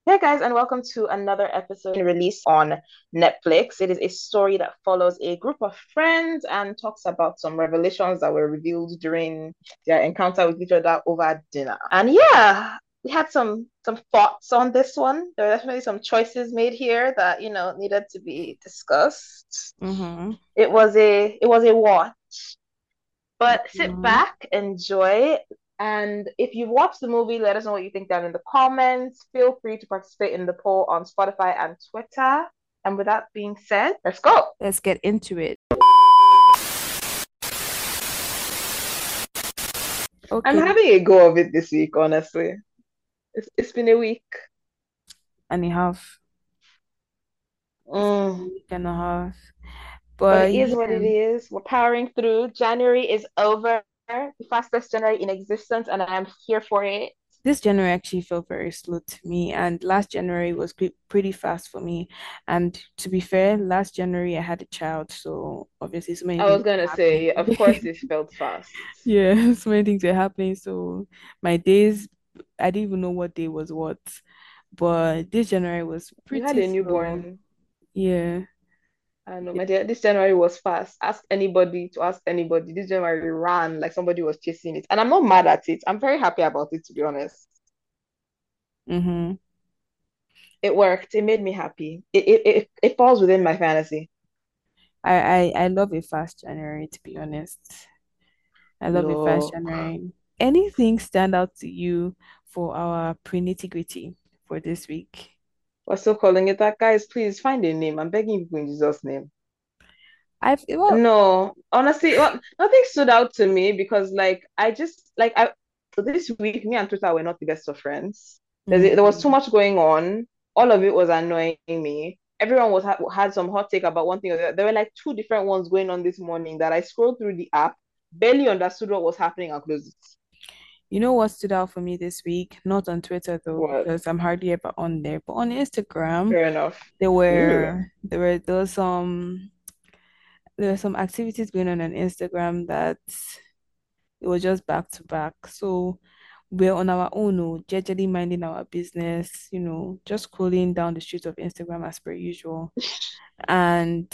Hey guys, and welcome to another episode released on Netflix. It is a story that follows a group of friends and talks about some revelations that were revealed during their encounter with each other over dinner. And yeah, we had some thoughts on this one. There were definitely some choices made here that, needed to be discussed. Mm-hmm. It was a watch. But sit Mm-hmm. back, enjoy, and if you've watched the movie, let us know what you think down in the comments. Feel free to participate in the poll on Spotify and Twitter. And with that being said, let's go. Let's get into it. I'm Okay. having a go of it this week, honestly. It's been a week. And a half. It's a Mm, week and a half. but But it is what yeah, it is. We're powering through. January is over, the fastest January in existence, and I am here for it. this January actually felt very slow to me. And last January was pretty fast for me. And to be fair, last January I had a child. So obviously so many I was things gonna were happening. say, of course, it felt fast. Yeah, so many things were happening. So my days, I didn't even know what day was what. But this January was You had pretty a slow. newborn. Yeah. I know, my dear, this January was fast. Ask anybody to ask anybody. This January ran like somebody was chasing it. And I'm not mad at it. I'm very happy about it, to be honest. Mm-hmm. It worked. It made me happy. It falls within my fantasy. I love a fast January, to be honest. I love a fast Look. January. Anything stand out to you for our pre-nitty-gritty for this week? We're still calling it that. Guys, please find a name. I'm begging you in Jesus' name. Well, No, honestly, nothing stood out to me because I just this week, me and Twitter were not the best of friends. There was too mm, much going on. All of it was annoying me. Everyone had some hot take about one thing or the other. There were like two different ones going on this morning that I scrolled through the app, barely understood what was happening and closed it. you know what stood out for me this week? Not on Twitter though, What? because I'm hardly ever on there, but on Instagram, Fair enough. there Ooh. were there were there was some activities going on Instagram that it was just back to back. So we're on our own, oh, jejely minding our business, just scrolling down the streets of Instagram as per usual. And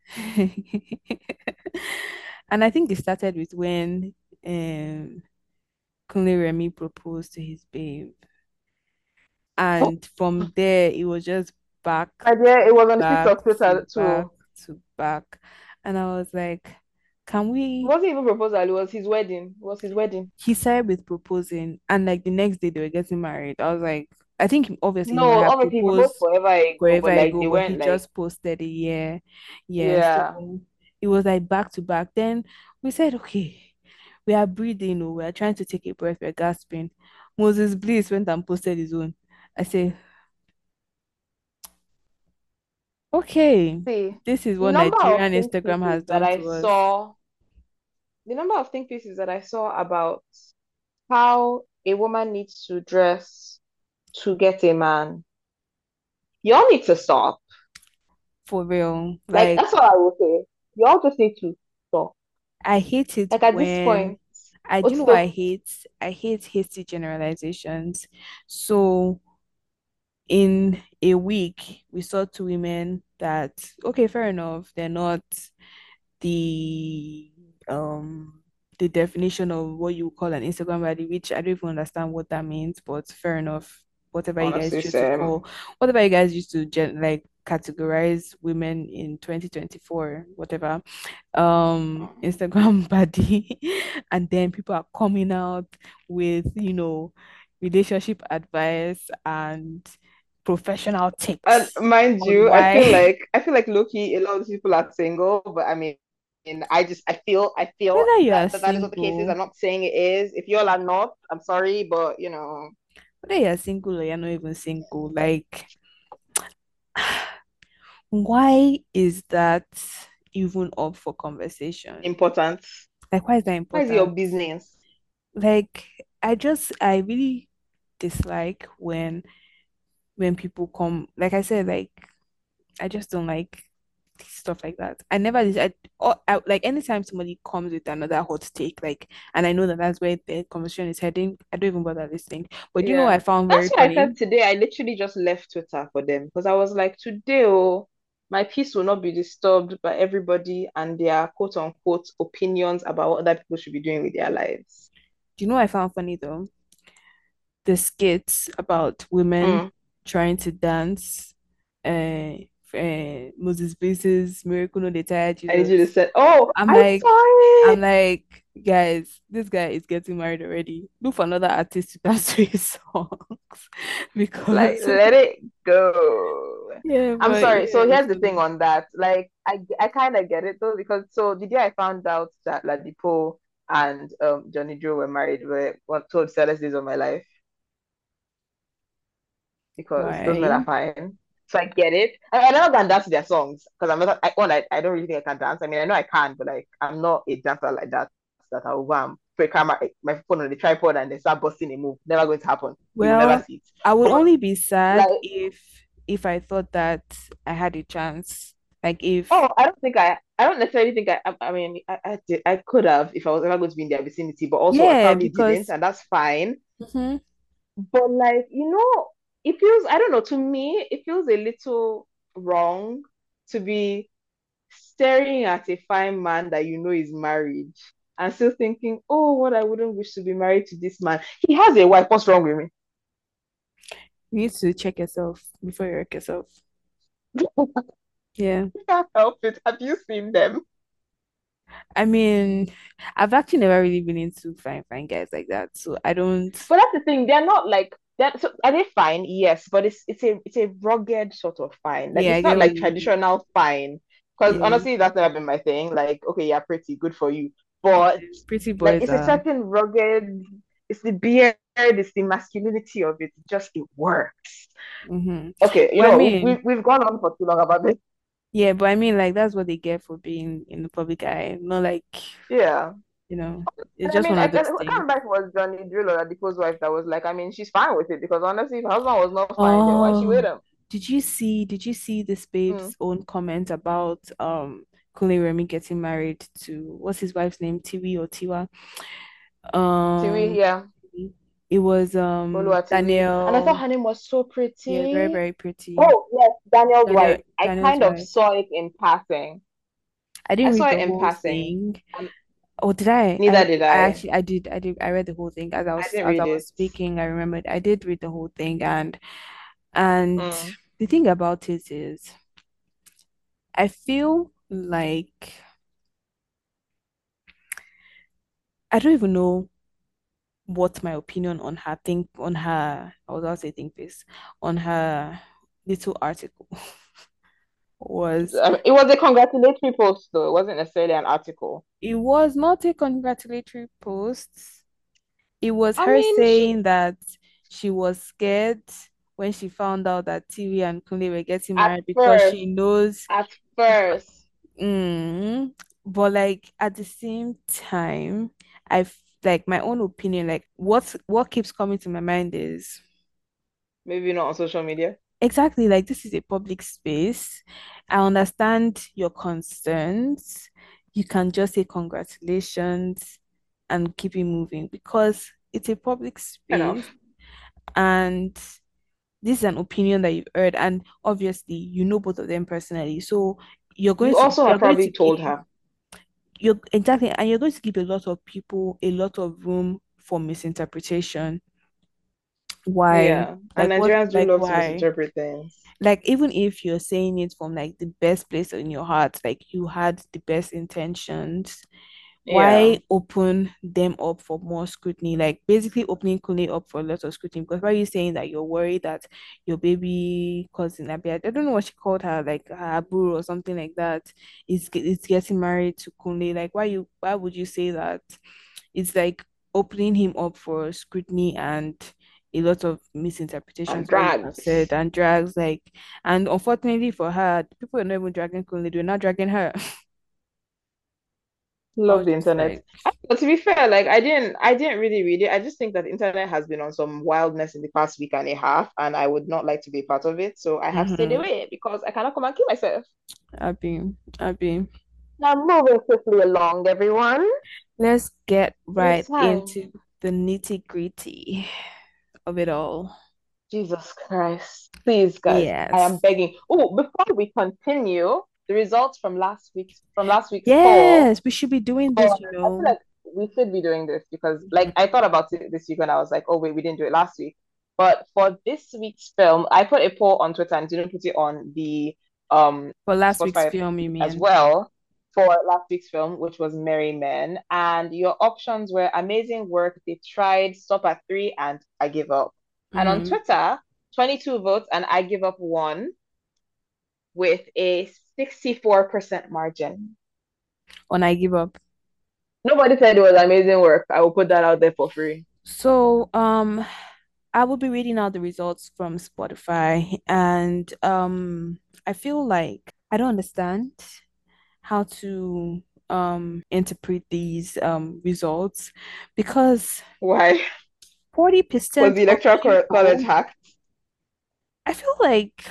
and I think it started with when Kunle Remy proposed to his babe. And from there it was just back My dear, it was on the streets back of to Twitter back too. to back. And I was like, can It we wasn't even proposal, it was his wedding. It was his wedding. he started with proposing and like the next day they were getting married. I was like, I think obviously he might No, have obviously he proposed proposed forever ago, wherever but I like go, they but he weren't like, just posted a year. Yeah. yeah. So it was like back to back. Then we said, okay, we are breathing, we are trying to take a breath, we're gasping. Moses Bliss went and posted his own. I say, okay, See, this is the what number of Nigerian think Instagram has pieces that done I to us. saw, the number of think pieces that I saw about how a woman needs to dress to get a man, y'all need to stop. For real. Like Like that's what I would say. Y'all just need to stop. I hate it Like at this when point, I do you what's know what I the hate? I hate hasty generalizations. So in a week, we saw two women that, okay, fair enough, they're not the um the definition of what you call an Instagram body, which I don't even understand what that means, but fair enough. Whatever you guys honestly choose to same. call, whatever you guys used to like categorize women in 2024, whatever, Instagram body, and then people are coming out with, relationship advice and professional And tips mind on you, I feel why like I feel like Loki, a lot of people are single, but I mean, I feel whether you are that is what the case is. single, I'm not saying it is. If y'all are not, I'm sorry, but whether you're single or you're not even single, like, why is that even up for conversation? important. Like, why is that Why is it your important? business? Like, I really dislike when people come, like I said, like, I just don't like. stuff like that. I never did. Like anytime somebody comes with another hot take, like, and I know that that's where the conversation is heading, I don't even bother listening. But you know what Yeah. I found very That's why I funny? said today I literally just left Twitter for them because I was like, today, oh, my peace will not be disturbed by everybody and their quote unquote opinions about what other people should be doing with their lives. Do you know what I found funny though? The skits about women Mm. trying to dance, Moses Blazes, Miracle no Dey Tire I literally Jesus. said, oh, I'm I like, saw I'm it. like, guys, this guy is getting married already. Look for another artist to dance to his songs Like, because let it go. yeah, I'm but sorry. yeah, So it's here's the thing funny. on that. Like, I kind of get it though, because so the day I found out that Ladipo and Johnny Joe were married were one told saddest days of my life because those men are Why? fine. So I get it. I never can dance to their songs because I'm not. I don't really think I can dance. I mean, I know I can, but like I'm not a dancer like that. That I'll go and put a camera, my phone on the tripod, and then start busting a move. Never going to happen. You will never Well, see it. I would But only be sad like, if I thought that I had a chance. Like if oh, I don't necessarily think I mean, I could have if I was ever going to be in their vicinity, but also I yeah, probably didn't, because and that's fine. mhm, But like, it feels, I don't know, to me, it feels a little wrong to be staring at a fine man that you know is married and still thinking, oh, what I wouldn't wish to be married to this man. He has a wife. What's wrong with me? you need to check yourself before you wreck yourself. Yeah. I can't help it. Have you seen them? I mean, I've actually never really been into fine guys like that. So I don't, But that's the thing. They're not like that. So are they fine? Yes, but it's a rugged sort of fine. Like yeah, I it's not get what like you mean. traditional fine. Because Yeah. honestly, that's never been my thing. Like, okay, you're pretty, good for you. But Pretty like boys it's a are. certain rugged, it's the beard, it's the masculinity of it. Just it works. Okay, But I mean, we've gone on for too long about this. yeah, but I mean, like that's what they get for being in the public eye. Not like, Yeah. it's And I just mean, one I of can't those things. remember if it was Johnny Drill or Adipo's wife that was like, I mean, she's fine with it because honestly, if her husband was not fine, then why she with Oh, him? did you see this Mm. babe's own comment about Kunle Remy getting married to what's his wife's name? Tiwi or Tiwa? Tiwi, Um yeah. it was Oluwatiwi. And I thought Daniel. her name was so Yeah, very, pretty. very pretty. Oh, yes, Daniel's Daniel wife. I Daniel's kind of wife. saw it in passing. I I didn't saw read it the in whole passing. thing. And Oh, did I? neither did I I. actually I did I read the whole thing as I I was didn't as I read was it. speaking. I remembered I did read the whole thing, and Mm. the thing about it is I feel like I don't even know what my opinion on her think on her I was about to say think this on her little article was. It was a congratulatory post, though. It wasn't necessarily an article. It was not a congratulatory post. It was I her mean, saying that she was scared when she found out that Tiwi and Kunle were getting at married because first, she knows. at first, Mm, but like at the same time, I've like my own opinion, like what keeps coming to my mind is maybe not on social media. exactly like this is a public space. I understand your concerns. You can just say congratulations and keep it moving because it's a public space Enough. and this is an opinion that you've heard, and obviously you know both of them personally. So you're going You to also you're have going to probably give told her. you're exactly and you're going to give a lot of people a lot of room for misinterpretation. Why? Yeah. And Nigerians do Like love to why? misinterpret things. Like even if you're saying it from like the best place in your heart, like you had the best intentions, Yeah. why open them up for more scrutiny? Like basically opening Kune up for a lot of scrutiny. Because why are you saying that you're worried that your baby cousin Abia, I don't know what she called her, like her Abu or something like that, is getting married to Kune? Like why would you say that? It's like opening him up for scrutiny and a lot of And misinterpretations what you have said drags. and drags like and unfortunately for her, people are not even dragging Kunle, they're not dragging her. I Love was the just internet. like, But to be fair, like I didn't really read it. I just think that the internet has been on some wildness in the past week and a half, and I would not like to be a part of it. So I have stayed mm-hmm, away because I cannot come and kill myself. Abby. Now moving swiftly along, everyone. Let's get It is right time. into the nitty-gritty of it all. Jesus Christ. Please, guys, I am Yes. begging. Oh, before we continue, the results from last week's poll. Yes, we should be doing Oh, this, you I feel know. like we should be doing this because, like, I thought about it this week and I was like, oh, wait, we didn't do it last week. But for this week's film, I put a poll on Twitter and didn't put it on the For last week's Spotify film, you as mean? well for last week's film, which was Merry Men. And your options were amazing work, they tried, stop at three, and I give up. And on Mm-hmm. Twitter, 22 votes, and I give up one with a 64% margin. On I give up. Nobody said it was amazing work. I will put that out there for free. So, I will be reading out the results from Spotify, and I feel like I don't understand how to interpret these results because Why? Was 40% the of electoral college people, hacked? I feel like,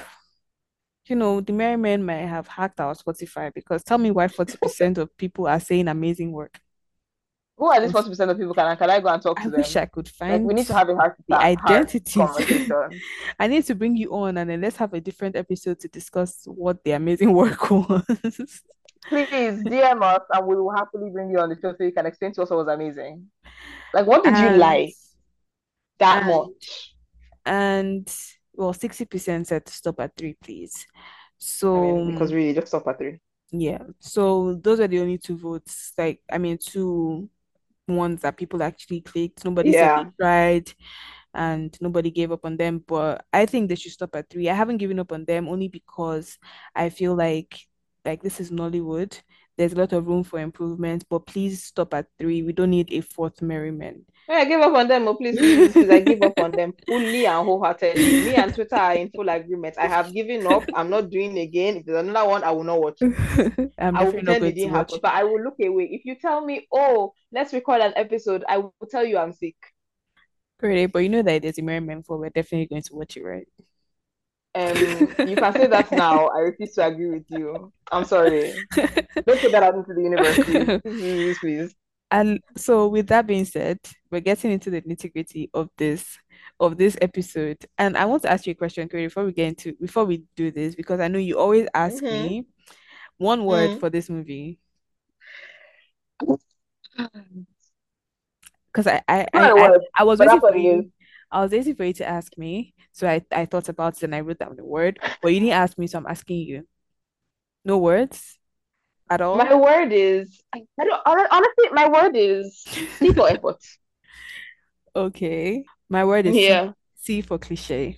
the Merry Men might have hacked our Spotify because tell me why 40% of people are saying amazing work. Who are these Because 40% of people? Can I go and talk I to wish them? I could Like we find need to have a the heart identities. conversation. I need to bring you on and then let's have a different episode to discuss what the amazing work was. Please DM us and we will happily bring you on the show so you can explain to us what was amazing. Like what did you And like that and much? and well, 60% said to stop at three, please. I So mean, because really just stop at three. yeah. So those are the only two votes. Like, I mean, two ones that people actually clicked. Nobody said they Yeah. tried and nobody gave up on them. But I think they should stop at three. I haven't given up on them only because I feel like this is Nollywood. There's a lot of room for improvement, but please stop at three. We don't need a fourth Merryman. Yeah, I give up on them. Oh, please, please, please, please. I give up on them fully and wholeheartedly. Me and Twitter are in full agreement. I have given up. I'm not doing again. If there's another one, I will not watch it. I'm I will definitely not pretend it going to didn't happen, watch. but I will look away. If you tell me, oh, let's record an episode, I will tell you I'm sick. Great, but you know that there's a Merryman for we're definitely going to watch it, right? You can say that now. I refuse to agree with you. I'm sorry. Don't put that out into the universe, please. Please, please, please. And so with that being said, we're getting into the nitty-gritty of this episode. And I want to ask you a question, Corey, before we do this, because I know you always ask Mm-hmm. me one word Mm. for this movie. Because I I, Not I a I word, I was but waiting that's for what it is. you. I was waiting for you to ask me. So I thought about it and I wrote down the word, but you didn't ask me, so I'm asking you. No words at My all? word is, I don't, honestly, my word is C for effort. Okay. My word is C, Yeah. C for cliche.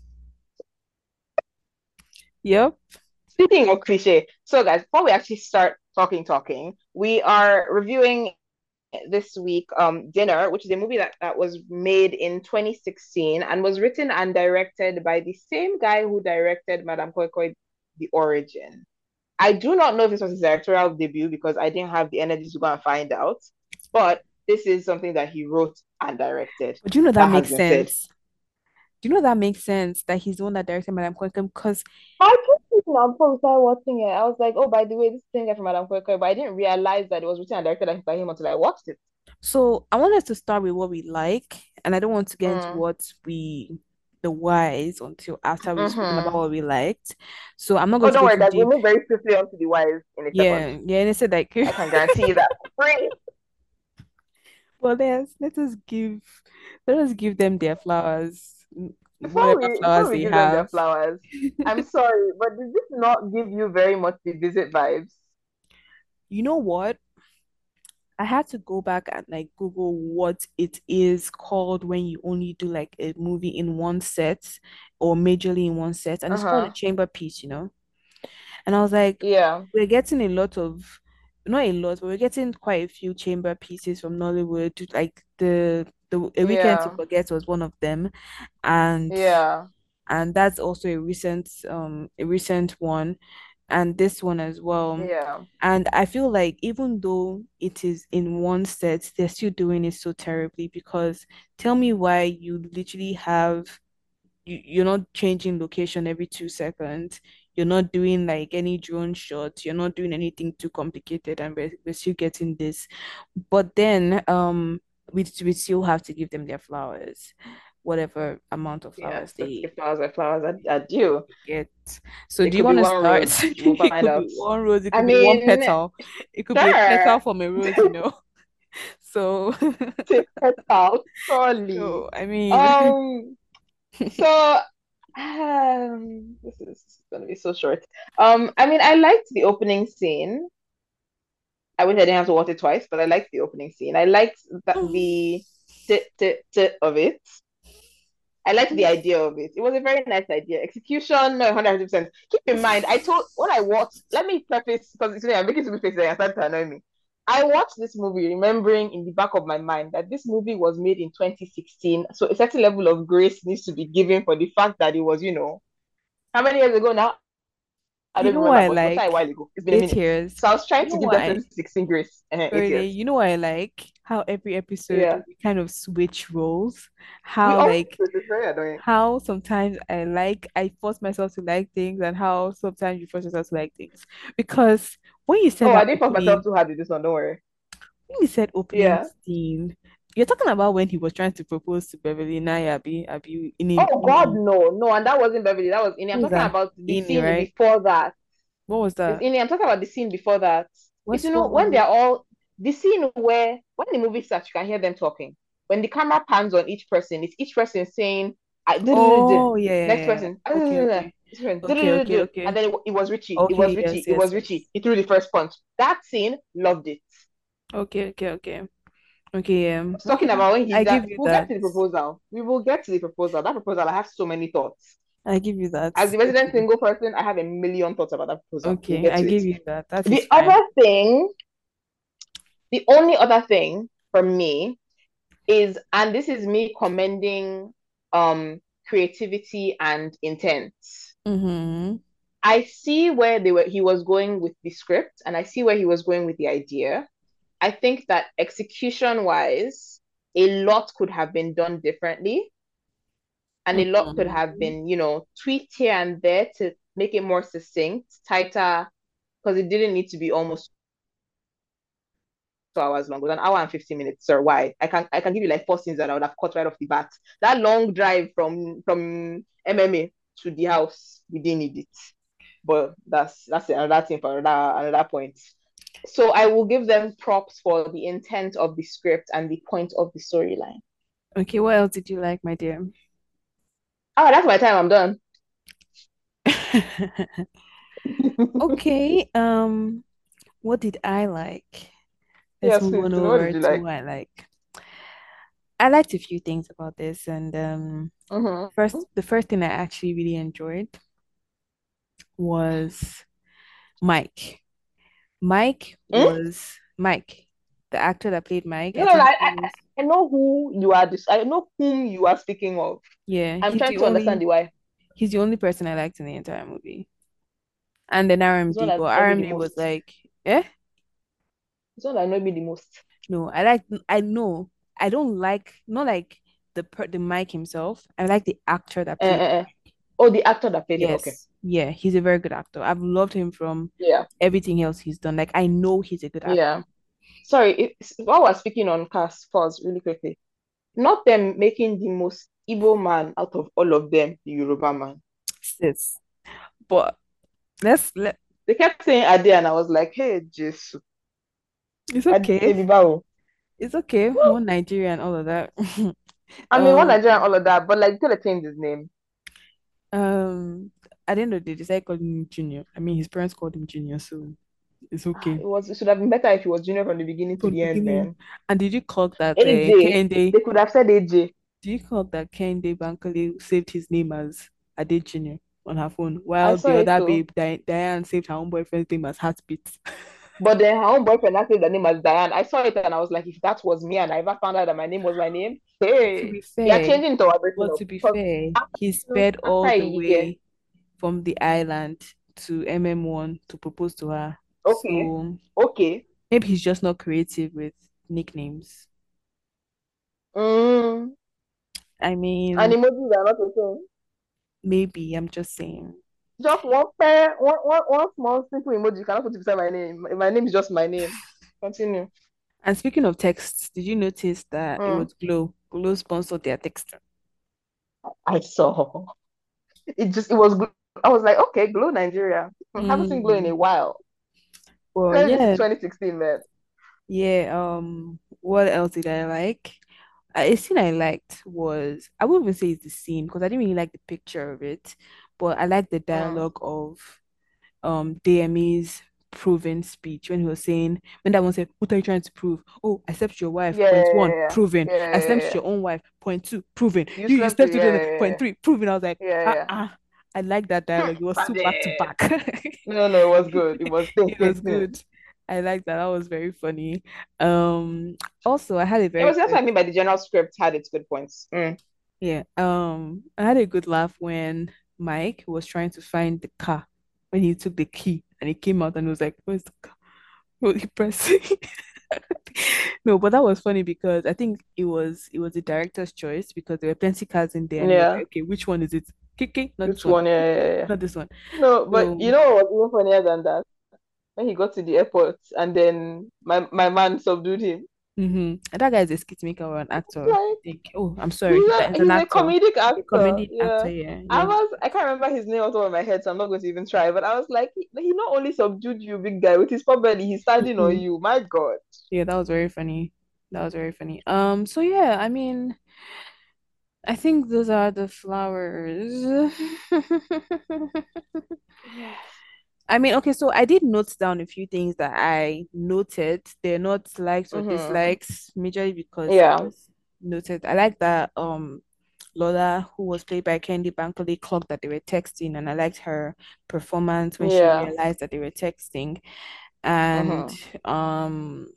Yep. Speaking of cliche, so guys, before we actually start talking, we are reviewing this week Dinner, which is a movie that was made in 2016 and was written and directed by the same guy who directed Madame Koi Koi The Origin. I do not know if this was his directorial debut because I didn't have the energy to go and find out, but this is something that he wrote and directed. But do you know that That has makes been said. sense? Do you know that makes sense that he's the one that directed Madame Quantum? Because I kept thinking now before we started watching it, I was like, oh, by the way, this is the same guy from Madame Koi Koi, but I didn't realize that it was written and directed by him until I watched it. so I want us to start with what we like, and I don't want to get into Mm. the whys until after we've spoken about Mm-hmm. what we liked. So I'm not Oh, going to don't go worry, too guys. We'll deep. move very swiftly onto the wires in a second. Yeah, yeah, and I said like, I can guarantee you that. Free. well, let us give them their flowers, whatever Before flowers we they give them their have. flowers, I'm sorry, but did this not give you very much the visit vibes? You know what? I had to go back and like Google what it is called when you only do like a movie in one set or majorly in one set, and it's called a Uh-huh. chamber piece. And I was like, Yeah. we're getting a lot of, not a lot, but we're getting quite a few chamber pieces from Nollywood. Like the A Weekend to Yeah. Forget was one of them, and Yeah. and that's also a recent one. and this one as well. Yeah. And I feel like even though it is in one set, they're still doing it so terribly because tell me why you literally have you're not changing location every 2 seconds. You're not doing like any drone shots. You're not doing anything too complicated, and we're still getting this. But then, we still have to give them their flowers, whatever amount of Yes, flowers let's they give flowers where flowers are due. get. So, It do you could be want to one start? rose. We'll It find could be out. one rose. It I could be one mean, petal. It could be a petal sure. from a rose. So, Take that out, surely. so I mean, Um, so this is gonna be so short. I mean, I liked the opening scene. I wish I didn't have to watch it twice, but I liked the opening scene. I liked that the of it. I liked the idea of it. It was a very nice idea. Execution, no, 100%. Keep in mind, I told when I watched, let me preface because it's I'm making stupid faces and started to annoy me. I watched this movie remembering in the back of my mind that this movie was made in 2016. So a certain level of grace needs to be given for the fact that it was, how many years ago now? I you don't know what remember, I but it was quite a like? while ago. It's been a Eight minute. years. So I was trying You know to give what that I 2016 grace. 8 years. Really, you know what I like? How every episode Yeah. we kind of switch roles. We How always like do this, very annoying. how sometimes I force myself to like things and how sometimes you force yourself to like things. Because when you said Oh, I that didn't force myself opening, too hard with this one, don't worry. when you said opening Yeah. scene, you're talking about when he was trying to propose to Beverly Naya, Abi, Oh God, in no, no, and that wasn't Beverly. That was Ini. I'm what was talking that? about the Ini, scene right? before that. What was It's that? Ini. I'm talking about the scene before that. It's What when movie? they're all the scene where when the movie starts, you can hear them talking. When the camera pans on each person, it's each person saying, "I did it." Oh yeah, Next yeah, yeah. person, Okay, okay. this person, Okay, okay, and okay. then it was Richie. It was Okay, Richie. yes, It yes, was yes. Richie. He threw the first punch. That scene, loved it. Okay, okay, okay. Okay, Talking okay. about when I he's give that. you We'll get that. to the proposal. We will get to the proposal. That proposal, I have so many thoughts. I give you that. As the resident Okay. single person, I have a million thoughts about that proposal. We'll Okay, get I to it. give you that. That is The fine. other thing, the only other thing for me is, and this is me commending creativity and intent. Mm-hmm. I see where he was going with the script, and I see where he was going with the idea. I think that execution wise, a lot could have been done differently, and a lot could have Mm-hmm. been, tweaked here and there to make it more succinct, tighter, because it didn't need to be almost 2 hours long. It was an hour and 50 minutes, sir. Why? I can give you like four scenes that I would have cut right off the bat. That long drive from MMA to the house, we didn't need it. But that's another thing for another point. So I will give them props for the intent of the script and the point of the storyline. Okay, what else did you like, my dear? Oh, that's my time. I'm done. Okay, what did I like? Let's Yes, move please. on What did over you to like? what I like. I liked a few things about this, and Mm-hmm. the first thing I actually really enjoyed was Mike. Mm? Mike, the actor that played Mike. No, I no, no, think he was, I know who you are. I know whom you are speaking of. yeah, I'm trying to understand the why. he's the only person I liked in the entire movie. And then It's one RMD, that but annoyed me the RMD was most. like, eh? It's one that annoyed me the most. No, I know. I don't like, not like the Mike himself. I like the actor that played. Uh. Oh, the actor that played him. Okay. Yes. Yeah, he's a very good actor. I've loved him from Yeah. everything else he's done. Like I know he's a good actor. Yeah. Sorry, while we're speaking on cast, pause really quickly. Not them making the most Igbo man out of all of them, the Yoruba man. Sis. But let They kept saying Ade, and I was like, hey, Jesus. it's Ade okay. Bibao. It's okay. One Nigeria and all of that. I mean, one Um, Nigerian, all of that, but like, they could have changed his name. um, at the end of the day, they decided to call him Junior. I mean, his parents called him Junior, so it's okay. It should have been better if he was junior from the beginning to From the the end, beginning. man. And did you clock that AJ, Kende? they could have said AJ, Do you clock that Kende Bankole saved his name as Ade Junior on her phone, I while saw the it other too. babe, Diane, saved her own boyfriend's name as Heartbeat? But then her own boyfriend actually the name was Diane. I saw it and I was like, if that was me and I ever found out that my name was my name, To hey, be we are fair, changing to our breaking but up. to be Because fair, he sped after all a the year, way from the island to MM1 to propose to her. Okay. So Okay. maybe he's just not creative with nicknames. Mm. I And mean, emojis are not the same. maybe I'm just saying. Just one pair, one small simple emoji. You cannot put it beside my name. My name is just my name. Continue. And speaking of texts, did you notice that it Mm. was Glow? Glow sponsored their text. I saw. It was. I was like, okay, Glow Nigeria. Haven't seen Glow in Mm. a while. Well, Maybe since yeah, 2016, man. yeah. What else did I like? A scene I liked was I wouldn't even say it's the scene because I didn't really like the picture of it, but I liked the Mm. dialogue of DME's proven speech when he was saying when that one said, "What are you trying to prove? Oh, I slept with your wife. Yeah, Point one, yeah, proven. yeah, yeah, I yeah, slept with yeah. your own wife. Point two, proven. You You slept with, slept with yeah, her. yeah, Point yeah, three, proven." I was like, yeah, yeah. I like that Hmm. dialogue. It was so back to Budget. back. No, no, it was good. It was thick, It thick, was thin. good. I like that. That was very funny. Um, Also, I had a It very was that's what good I mean by the general script had its good points. Mm. Yeah. I had a good laugh when Mike was trying to find the car when he took the key and he came out and was like, "Where's the car? What he pressing?" No, but that was funny because I think it was the director's choice because there were plenty cars in there and he was like, Yeah. "Okay, which one is it? KK, not this Which one. one? Yeah, yeah, yeah. Not this one." No, but So you know what was even funnier than that? When he got to the airport and then my man subdued him. And that guy is a skit maker or an actor, I Like think. Oh, I'm sorry. He's an he's a actor. comedic A actor. comedy actor, Yeah. yeah. Yeah, I can't remember his name off the top of my head, so I'm not going to even try. But I was like, he not only subdued you, big guy, with his pot belly, he's standing on Mhm. you. My God. Yeah, that was very funny. That was very funny. So yeah, I mean, I think those are the flowers. Yes. I mean, okay, so I did note down a few things that I noted. They're not likes or Mm-hmm. dislikes, majorly because it Yeah. was noted. I like that Lola, who was played by Candy Bankole, clocked that they were texting, and I liked her performance when she Yeah. realized that they were texting. And Mm-hmm. um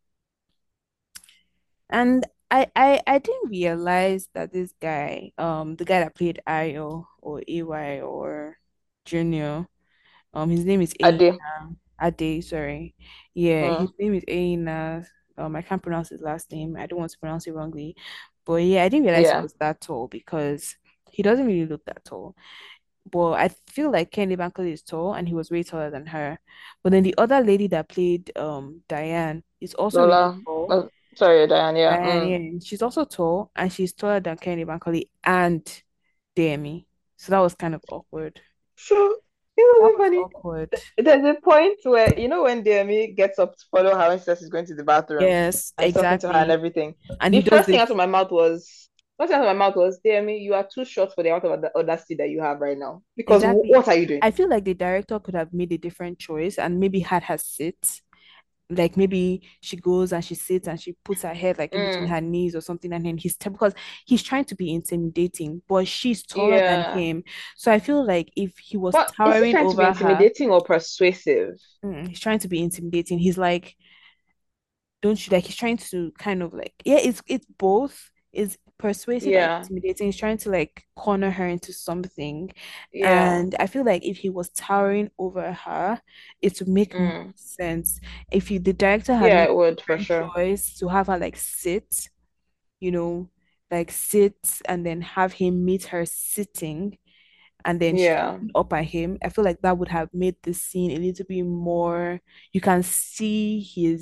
and I didn't realize that this guy, the guy that played Ayo or AY or Junior, his name is Ade. Ade, sorry. Yeah, his Mm. name is Aina. I can't pronounce his last name. I don't want to pronounce it wrongly. But yeah, I didn't realize he Yeah. was that tall because he doesn't really look that tall. But I feel like Kenny Bankole is tall and he was way taller than her. But then the other lady that played Diane is also really Lola. tall. Sorry, Diane. Yeah. Diane, Mm. yeah, she's also tall and she's taller than Kenny Bankole and Demi. So that was kind of awkward. So it That was was funny. awkward. There's a point where when Demi gets up to follow her when she says she's going to the bathroom Yes, and he's talking to her and exactly. everything. And The he does first thing this. out of my mouth was first thing out of my mouth was, Demi, you are too short for the amount of audacity that you have right now. Because Exactly. what are you doing? I feel like the director could have made a different choice and maybe had her sit. Like maybe she goes and she sits and she puts her head like in between Mm. her knees or something, and then because he's trying to be intimidating, but she's taller than Yeah. him. So I feel like if he was But is he towering trying to be over her, intimidating or persuasive? he's trying to be intimidating. He's like, don't you like he's trying to kind of like yeah, it's both. Is persuasive and Yeah. intimidating. He's trying to like corner her into something. Yeah. And I feel like if he was towering over her, it would make more Mm. sense. If the director had Yeah, made it a would for different sure. choice to have her like sit, you know, like sit and then have him meet her sitting and then she's Yeah. looking up at him. I feel like that would have made the scene a little bit more. You can see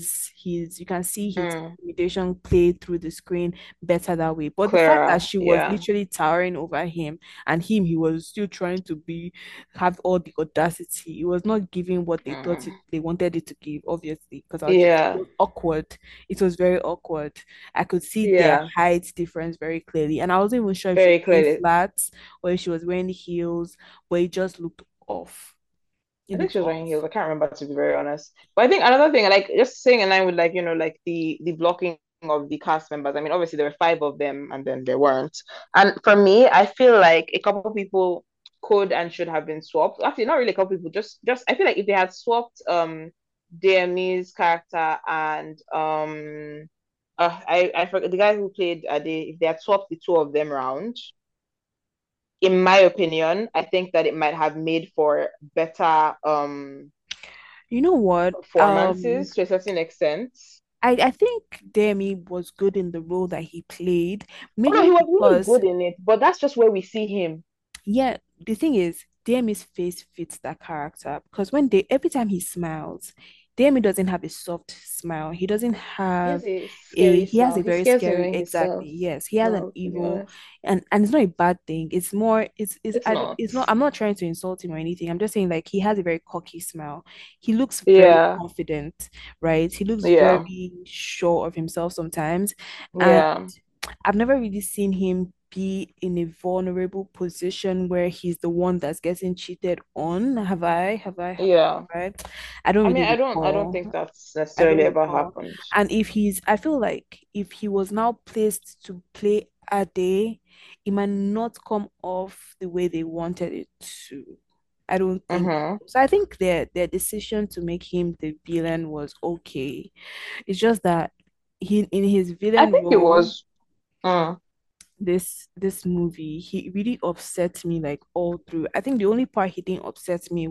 you can see his Mm. intimidation played through the screen better that way. But the fact that Clearer. she was Yeah. literally towering over him and he was still trying to have all the audacity. It was not giving what Mm. they wanted it to give, obviously, because it Yeah. was awkward. It was very awkward. I could see their Yeah. height difference very clearly. And I wasn't even sure if she was Very wearing clearly. flats or if she was wearing heels, but it just looked off. It I think looked she was wearing heels. off. I can't remember to be very honest. But I think another thing, like just saying in line with like, like the blocking of the cast members. I mean, obviously there were five of them and then there weren't. And for me, I feel like a couple of people could and should have been swapped. Actually, not really a couple of people, just I feel like if they had swapped DME's character and I forgot the guy who played Ade, if they had swapped the two of them around, in my opinion, I think that it might have made for better You know what? performances to a certain extent. I think Demi was good in the role that he played, Oh no, he mainly was really because good in it, but that's just where we see him. yeah, the thing is, Demi's face fits that character because every time he smiles, Demi doesn't have a soft smile. He doesn't He have has a scary he has smile. a He very scares scary, away his exactly. self Yes, he has an smile, to be evil, honest. and it's not a bad thing. It's more, It's not. it's not, I'm not trying to insult him or anything. I'm just saying like he has a very cocky smile. He looks very Yeah, confident, right? He looks yeah, very sure of himself sometimes. And yeah, I've never really seen him be in a vulnerable position where he's the one that's getting cheated on. Have I? yeah. Right? I don't I really mean, I don't think recall. that's I don't necessarily ever recall. happened. And I feel like if he was now placed to play Ade, it might not come off the way they wanted it to. I don't think Mm-hmm. so. I think their decision to make him the villain was okay. It's just that he in his I villain think it role, was. Mm, this movie, he really upset me like all through. I think the only part he didn't upset me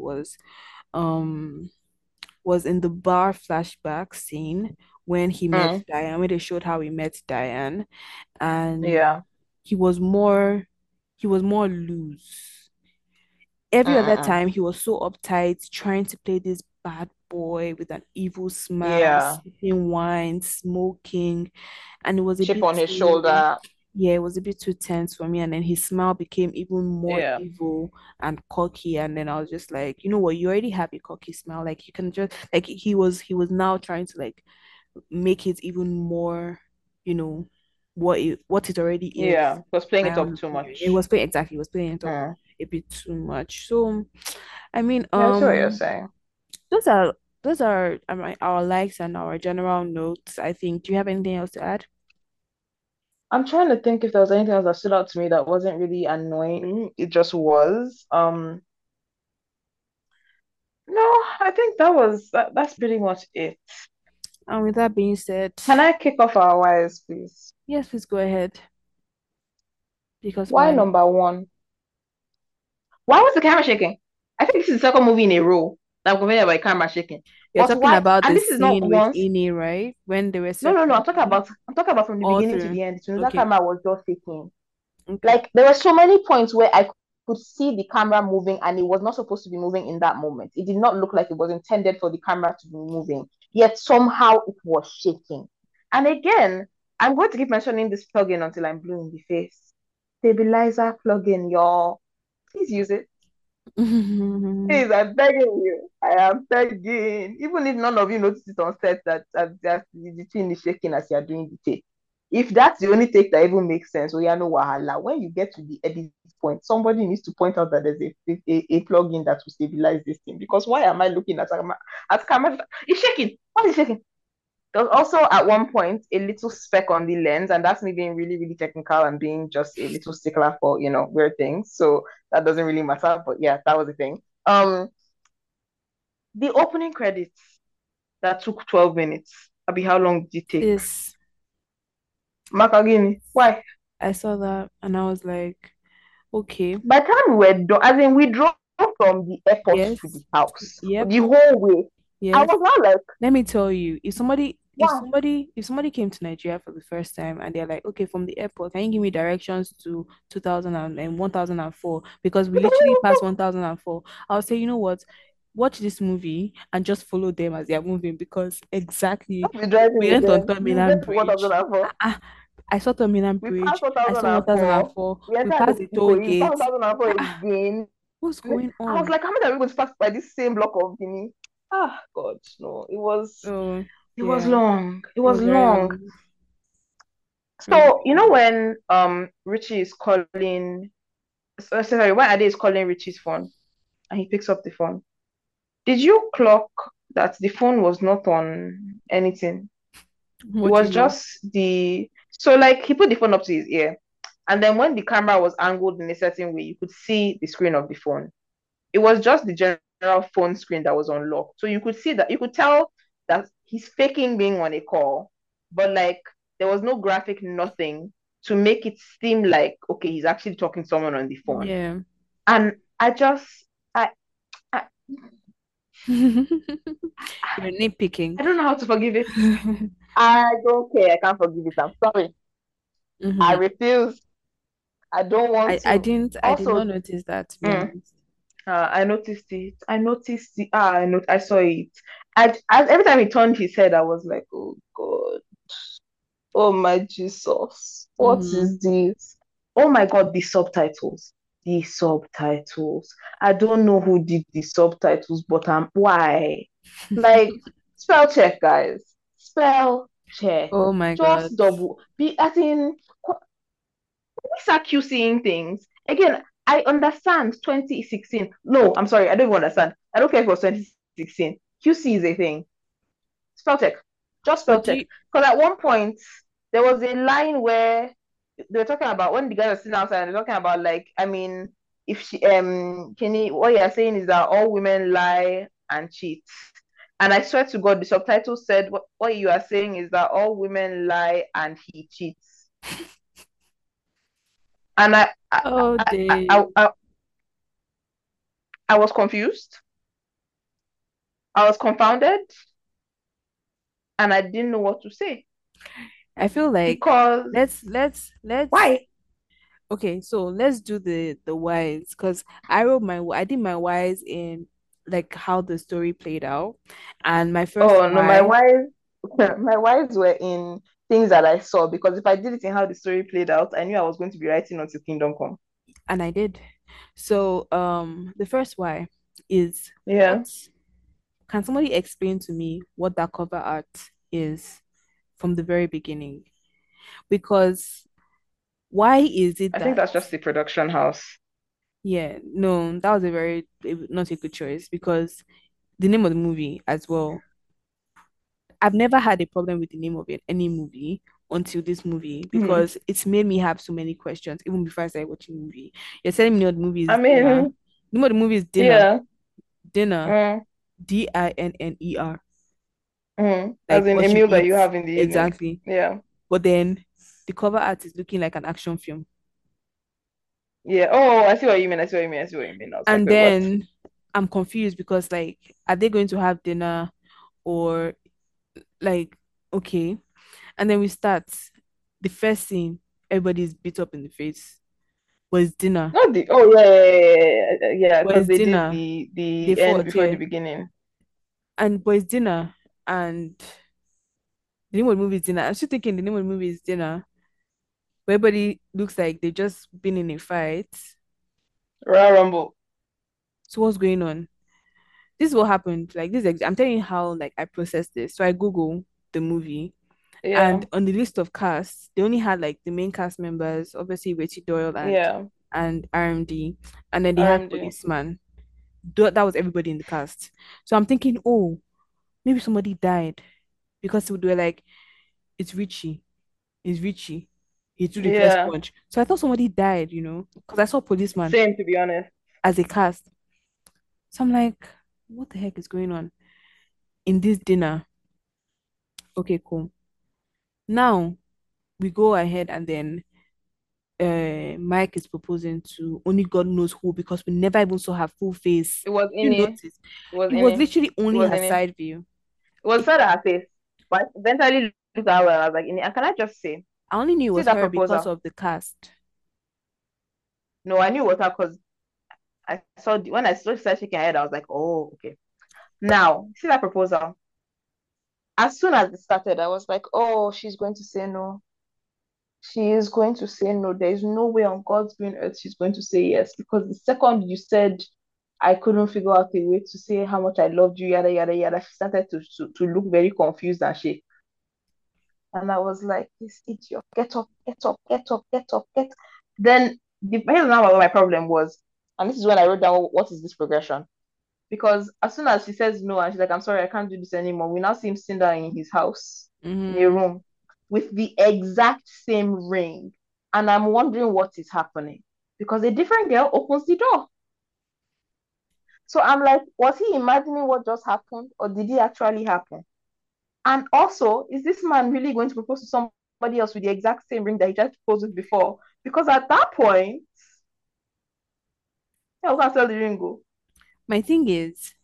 um was in the bar flashback scene when he met mm, Diane, when they showed how he met Diane, and yeah. he was more he was more loose. Every other Mm-mm-mm. time he was so uptight, trying to play this bad boy with an evil smile, Yeah. sipping wine, smoking, and it was a Chip bit on his too shoulder. yeah, it was a bit too tense for me. And then his smile became even more Yeah. evil and cocky. And then I was just like, you know what, you already have a cocky smile. Like you can just like he was now trying to like make it even more, you know, what it already is, Yeah. Was playing my it up own too opinion. It much. was playing exactly, it was playing it up Mm. a bit too much. So I mean, Yeah, I see what you're saying. those are our likes and our general notes, I think. Do you have anything else to add? I'm trying to think if there was anything else that stood out to me that wasn't really annoying. It just was. No, I think that's pretty much it. And with that being said, Can I kick off our wires, please? yes, please go ahead. Because Why why? number one? Why was the camera shaking? I think this is the second movie in a row that I'm complaining about camera shaking. You're But talking why? about And the this is not scene with once. Ini, right? When they were No, no, no. separating I'm talking about from the all beginning to through. the end. You know, that Okay. camera was just shaking. Okay. Like there were so many points where I could see the camera moving and it was not supposed to be moving in that moment. It did not look like it was intended for the camera to be moving, yet somehow it was shaking. And again, I'm going to keep mentioning this plugin until I'm blue in the face. Stabilizer plugin, y'all. Please use it. Please, I'm begging you. I am begging. Even if none of you notice it on set that the thing is shaking as you're doing the take. If that's the only take that even makes sense, we are no wahala. When you get to the edit point, somebody needs to point out that there's a plugin that will stabilize this thing. Because why am I looking at camera? It's shaking. What is shaking? There was also at one point a little speck on the lens, and that's me being really, really technical and being just a little stickler for weird things. So that doesn't really matter. But yeah, that was the thing. The opening credits that took 12 minutes. Abi, how long did it take? This, Makagini, why? I saw that and I was like, okay, By the time we were done, as in we drove from the airport to the yes, house, yep, the whole way, I yes. was not like, Let me tell you, wow. if somebody came to Nigeria for the first time and they're like, okay, from the airport, can you give me directions to 2000 and 1004? Because we literally passed 1004. I'll say, you know what? Watch this movie and just follow them as they're moving because exactly Don't be driving we with went on them. You Terminal get to Bridge. 1004. I saw Terminal We passed Bridge. I saw 1004. 1004. We We entered passed the the toll Ikoyi. We passed gate. 1004 Ah, again. what's going I was on? like, how many are we going to pass by this same block of Guinea? Ah, God, no. Oh, It was yeah, long. It it was was very long. long. It was So very you know long. when Richie is calling, sorry, when Ade is calling Richie's phone and he picks up the phone. Did you clock that the phone was not on anything? It What do was you mean? just so like he put the phone up to his ear, and then when the camera was angled in a certain way, you could see the screen of the phone. It was just the general phone screen that was unlocked. So you could tell that he's faking being on a call, but like there was no graphic, nothing. to make it seem like, okay, he's actually talking to someone on the phone. Yeah. And I, I, You're nitpicking. I don't know how to forgive it. I don't care. I can't forgive it. I'm sorry. I Hmm. refuse. I don't want to. I did not Also, notice that, to be mm, honest. I noticed it. I noticed it. I saw it. Every time he turned his head, I was like, oh God. Oh my Jesus. What Hmm. is this? Oh my God, the subtitles. The subtitles. I don't know who did the subtitles, but why? Like, spell check, guys. Spell check. Oh my God. Just double. Be as in, we start QCing things. Again, I understand 2016. No, I'm sorry, I don't even understand. I don't care if it was 2016. QC is a thing. Spell check. Just spell But do check. you, Because at one point, there was a line where they were talking about when the guys are sitting outside, they're talking about like, I mean, if she Kenny, what you're saying is that all women lie and cheat. And I swear to God, the subtitle said what you are saying is that all women lie and he cheats. And oh, day. I was confused. I was confounded, and I didn't know what to say I feel like because let's why? okay, so let's do the whys because I did my whys in like how the story played out. And my first Oh no, my why, wives, my wives were in things that I saw because if I did it in how the story played out, I knew I was going to be writing until Kingdom Come. and I did. So the first why is what Yeah, can somebody explain to me what that cover art is from the very beginning? Because why is it I think that, that's just the production house. yeah, no, that was not a good choice because the name of the movie as well. I've never had a problem with the name of it, any movie until this movie Hmm. because it's made me have so many questions even before I started watching the movie. You're telling me what the movie I is Dinner. mean, The name of the movie is Dinner. yeah, Dinner. mm, Dinner. as Like in a what you meal that eat. you have in the evening. Exactly. Yeah, But then the cover art is looking like an action film. yeah. Oh, I see what you mean. I see what you mean. I see what you mean. I was like, And wait, what? then I'm confused because like are they going to have dinner or like okay. And then we start the first scene, everybody's beat up in the face. Was dinner. Not the. Oh yeah, because Was they did dinner. They the end fought, before the yeah. beginning. And boys dinner. And the name of the movie is dinner. I'm still thinking the name of the movie is dinner. Where everybody looks like they've just been in a fight. Royal Rumble. So what's going on? This is what happened. Like I'm telling you how like I processed this. So I Google the movie and Yeah, on the list of cast, they only had like the main cast members, obviously Richie Doyle yeah. and RMD, and then they had RMD. policeman. That was everybody in the cast. So I'm thinking, oh, maybe somebody died because they were like, it's Richie, it's Richie. He threw the first Yeah. punch. So I thought somebody died, because I saw policeman Same to be honest. as a cast. So I'm like, what the heck is going on in this dinner? Okay, cool. Now we go ahead and then Mike is proposing to only God knows who because we never even saw her full face. It was You in it. notice It was it in was it. literally It only was her in it. side view. It was sad at her face. But eventually looked at her and I was like, in it. And can I just say, I only knew it see was that her because proposal? of the cast. No, I knew it was her because I saw when I saw she started shaking her head, I was like, oh, okay. Now, see that proposal? As soon as it started, I was like, oh, she's going to say no. She is going to say no. There is no way on God's green earth she's going to say yes. Because the second you said I couldn't figure out a way to say how much I loved you, yada yada yada, she started to look very confused and shake. And I was like, this idiot, get up, get up, get up, get up, get. Then here's now what my problem was, and this is when I wrote down what is this progression. Because as soon as she says no, and she's like, I'm sorry, I can't do this anymore, we now see him sitting down in his house in a Mm-hmm. room with the exact same ring. And I'm wondering what is happening. Because a different girl opens the door. So I'm like, was he imagining what just happened, or did it actually happen? And also, is this man really going to propose to someone somebody else with the exact same ring that he tried to pose with before. Because at that point, I was gonna sell the ring. Go. My thing is,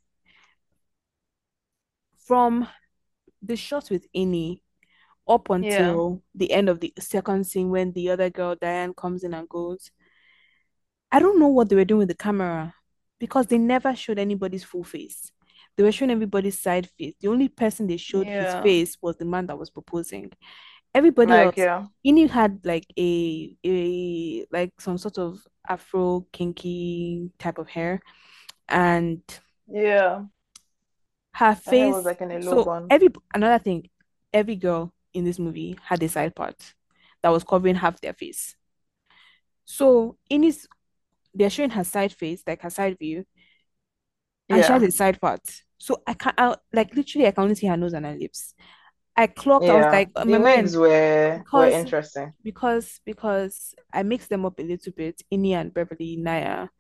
from the shot with Annie up Yeah. until the end of the second scene when the other girl, Diane, comes in and goes, I don't know what they were doing with the camera because they never showed anybody's full face. They were showing everybody's side face. The only person they showed his Yeah. face was the man that was proposing. Everybody Like, else, yeah. Ini had like a like some sort of Afro kinky type of hair, and Yeah. her My hair was face. like in a low So bun. every another thing, every girl in this movie had a side part that was covering half their face. So Ini's they're showing her side face, like her side view, and she has Yeah. a side part. So like literally I can only see her nose and her lips. I clocked, I was Yeah. like, in The my mind, wigs were because interesting. because I mixed them up a little bit, Ini and Beverly Naya.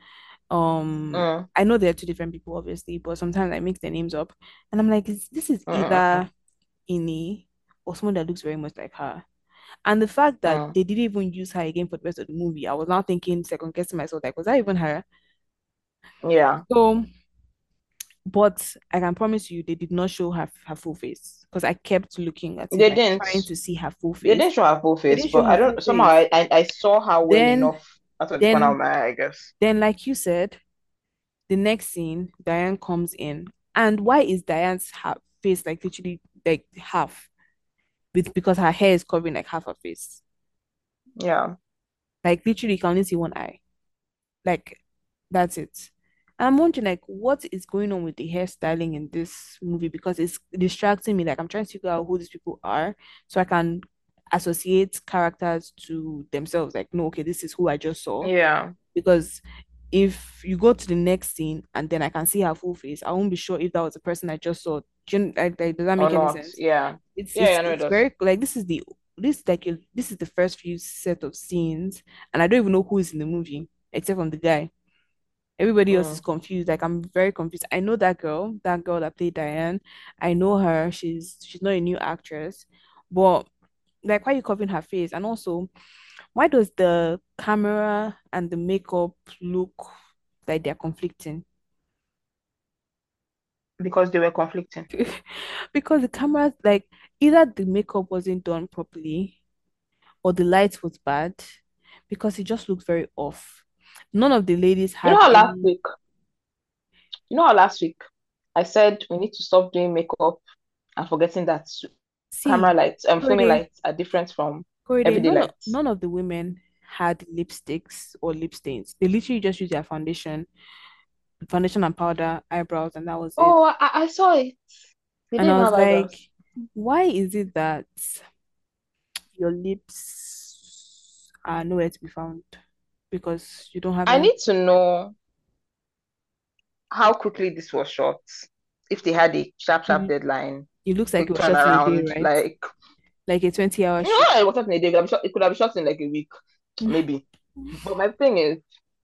Mm. I know they're two different people, obviously, but sometimes I mix their names up. And I'm like, this is Mm. either Ini or someone that looks very much like her. And the fact that Mm. they didn't even use her again for the rest of the movie, I was now thinking, second guessing myself, like, was that even her? Yeah. So, but I can promise you, they did not show her full face because I kept looking at it, They like didn't. trying to see her full They face. didn't show her full They face, didn't show but I her full don't somehow face. I saw her well Then, enough. That's what the corner of then, my eye, I guess. then, like you said, the next scene, Diane comes in, and why is Diane's face like literally like half? Because her hair is covering like half her face. Yeah. Like literally, you can only see one eye. Like that's it. I'm wondering like what is going on with the hairstyling in this movie because it's distracting me. Like I'm trying to figure out who these people are so I can associate characters to themselves. Like, no, okay, this is who I just saw. Yeah. Because if you go to the next scene and then I can see her full face, I won't be sure if that was the person I just saw. Like, does that Or make any not. sense? Yeah. It's Yeah, it's I know it it's does. very like this is the first few set of scenes, and I don't even know who is in the movie except from the guy. Everybody else is Mm. confused. Like I'm very confused. I know that girl that played Diane. I know her. She's not a new actress, but like why are you covering her face? And also, why does the camera and the makeup look like they're conflicting? Because they were conflicting. Because the cameras, like either the makeup wasn't done properly or the light was bad, because it just looked very off. None of the ladies You know had how last any. week, you know how last week I said we need to stop doing makeup and forgetting that camera See, lights and filming Corey, lights are different from Corey, everyday lights. none of the women had lipsticks or lip stains. They literally just used their foundation and powder, eyebrows, and that was it. Oh, I saw it. They And didn't I even was have like, eyebrows. why is it that your lips are nowhere to be found? Because you don't have I any. need to know how quickly this was shot. If they had a sharp, sharp Mhm. deadline, It looks like it quick was shot in a day, turnaround, right? like Like a 20-hour you know, shoot. it was shot in a day. It could have been shot in like a week, maybe. But my thing is,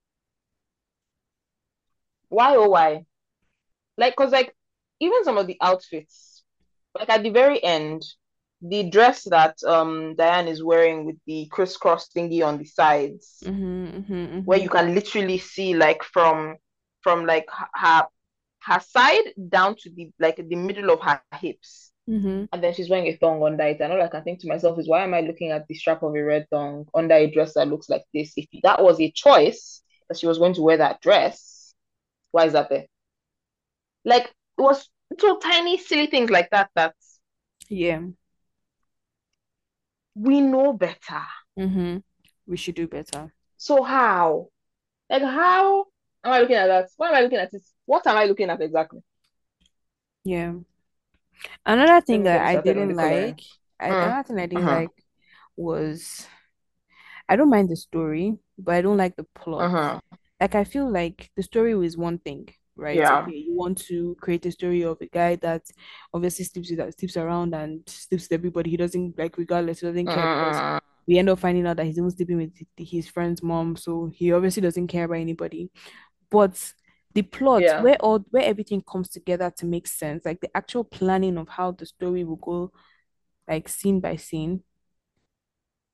why oh why? Like, cause like even some of the outfits, like at the very end, the dress that Diane is wearing with the crisscross thingy on the sides, where Mm-hmm. you can literally see like from like her side down to the like the middle of her hips. Mm-hmm. And then she's wearing a thong under it. And all I can think to myself is, why am I looking at the strap of a red thong under a dress that looks like this? If that was a choice that she was going to wear that dress, why is that there? Like it was little tiny silly things like that that Yeah. we know better. Mm-hmm. We should do better. So how? Like how am I looking at that? Why am I looking at this? What am I looking at exactly? Yeah. Another Let thing me get that me I started on the didn't coloring. like, Mm. another thing I didn't Uh-huh. like was I don't mind the story, but I don't like the plot. Uh-huh. Like I feel like the story is one thing, right? Yeah. Okay, you want to create a story of a guy that obviously sleeps around and sleeps with everybody. He doesn't like regardless, he doesn't care because Uh, we end up finding out that he's even sleeping with his friend's mom, so he obviously doesn't care about anybody. But the plot, yeah. where everything comes together to make sense, like the actual planning of how the story will go, like scene by scene,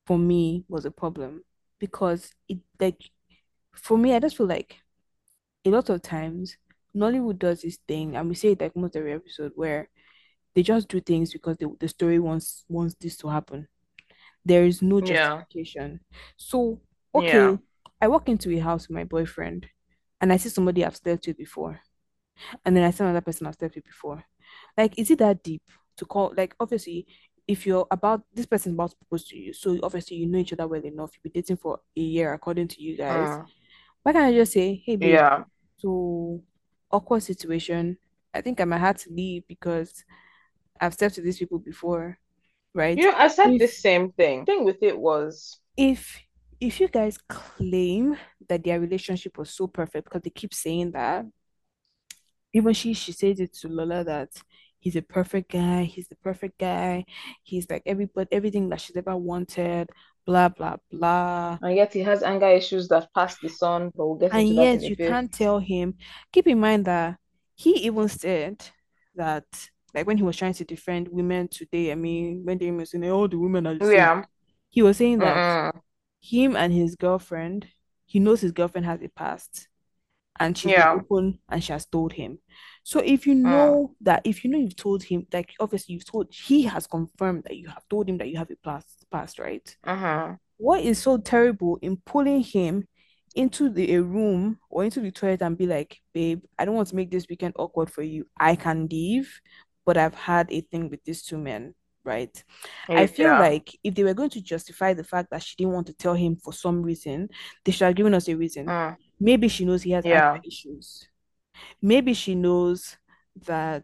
for me was a problem because it like for me, I just feel like a lot of times Nollywood does this thing, and we say it like almost every episode where they just do things because the story wants this to happen. There is no Yeah. justification. So, Yeah. okay, I walk into a house with my boyfriend and I see somebody I've slept with before, and then I see another person I've slept with before. Like, is it that deep to call? Like, obviously, if you're about this person about to propose to you, so obviously you know each other well enough, you've been dating for a year according to you guys. Mm. Why can't I just say, hey babe, Yeah. so awkward situation. I think I might have to leave because I've slept with these people before, right? I said the If same thing. Thing with it was, if if you guys claim that their relationship was so perfect because they keep saying that, even she says it to Lola that he's a perfect guy, he's the perfect guy, he's like everything that she's ever wanted, blah blah blah. and yet he has anger issues that pass the sun, but we'll get And into that in yet a you bit. can't tell him. Keep in mind that he even said that, like when he was trying to defend women today, I mean, when they were saying all the women are the same, Yeah. he was saying that Mm-mm. him and his girlfriend, he knows his girlfriend has a past and she's been Yeah. open and she has told him. So if you Mm. know that, if you know you've told him, like obviously you've told, he has confirmed that you have told him that you have a past, right? Uh-huh. What is so terrible in pulling him into a room or into the toilet and be like, babe, I don't want to make this weekend awkward for you. I can leave, but I've had a thing with these two men, right? I feel Yeah. like if they were going to justify the fact that she didn't want to tell him for some reason, they should have given us a reason. Mm. Maybe she knows he has anger Yeah. issues. Maybe she knows that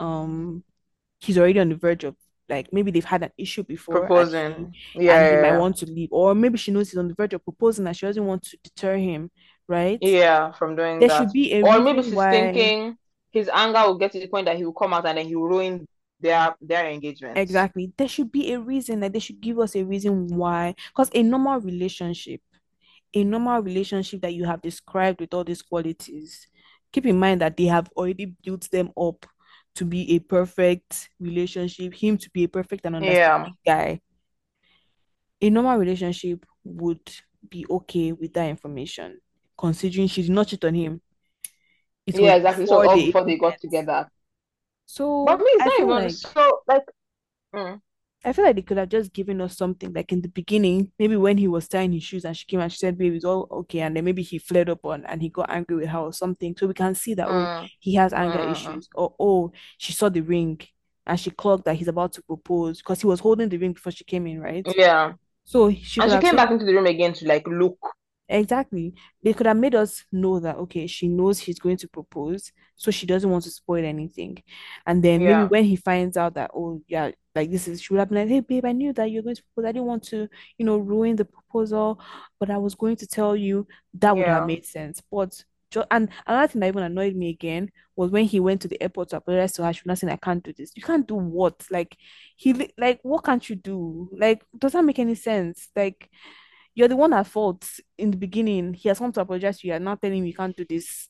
he's already on the verge of, like, maybe they've had an issue before Proposing. and Yeah, he might yeah, want to leave, or maybe she knows he's on the verge of proposing and she doesn't want to deter him, right? yeah. Yeah, from doing There that. should be a Or maybe reason she's why. thinking his anger will get to the point that he will come out and then he will ruin their engagements. Exactly, there should be a reason, like they should give us a reason why, because a normal relationship that you have described with all these qualities, keep in mind that they have already built them up to be a perfect relationship, him to be a perfect and Yeah. understanding guy. A normal relationship would be okay with that information, considering she did not cheat on him. It Yeah, was exactly. So before all they before even they got met. together. But So me, it's I not feel even like so like mm, I feel like they could have just given us something like in the beginning, maybe when he was tying his shoes and she came and she said, babe, it's all okay. And then maybe he flared up on and he got angry with her or something. So we can see that, oh, mm, he has mm, anger mm, issues. Or, oh, she saw the ring and she clocked that he's about to propose because he was holding the ring before she came in, right? yeah. So she And could she have came said, back into the room again to like look. exactly. They could have made us know that, okay, she knows he's going to propose, so she doesn't want to spoil anything. And then maybe Yeah. when he finds out that, oh, yeah, like this is, she would have been like, hey, babe, I knew that you're going to propose. I didn't want to, ruin the proposal, but I was going to tell you. That would have Yeah. made sense. But, and another thing that even annoyed me again was when he went to the airport to apologize to her. She was not saying, I can't do this. You can't do what? Like, like, what can't you do? Like, does that make any sense? Like, you're the one at fault in the beginning. He has come to apologize to you. You're not telling him you can't do this.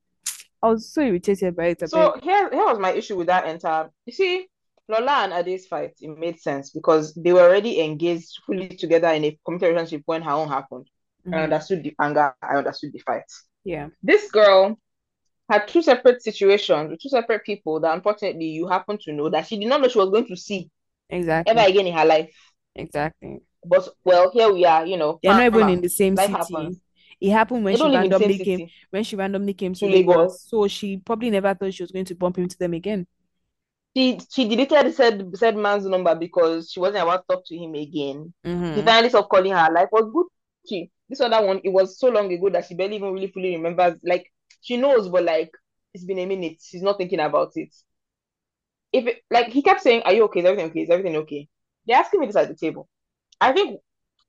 I was so irritated by it, I beg. So here was my issue with that entire. You see, Lola and Ade's fight, it made sense because they were already engaged fully together in a committed relationship when her own happened. I Hmm. understood the anger, I understood the fight. Yeah, This girl had two separate situations with two separate people that unfortunately you happen to know that she did not know she was going to see ever exactly. again in her life. Exactly. But well, here we are, They're not even karma. in the same Life happens. city. It happened They don't live in the same city when she randomly came to to Lagos. Lagos. So she probably never thought she was going to bump into them again. She deleted said man's number because she wasn't about to talk to him again. He Mm-hmm. finally stopped calling her. Life was good. This other one, it was so long ago that she barely even really fully remembers. Like she knows, but like it's been a minute. She's not thinking about it. If it, like he kept saying, "Are you okay? Is everything okay? Is everything okay?" They're asking me this at the table. I think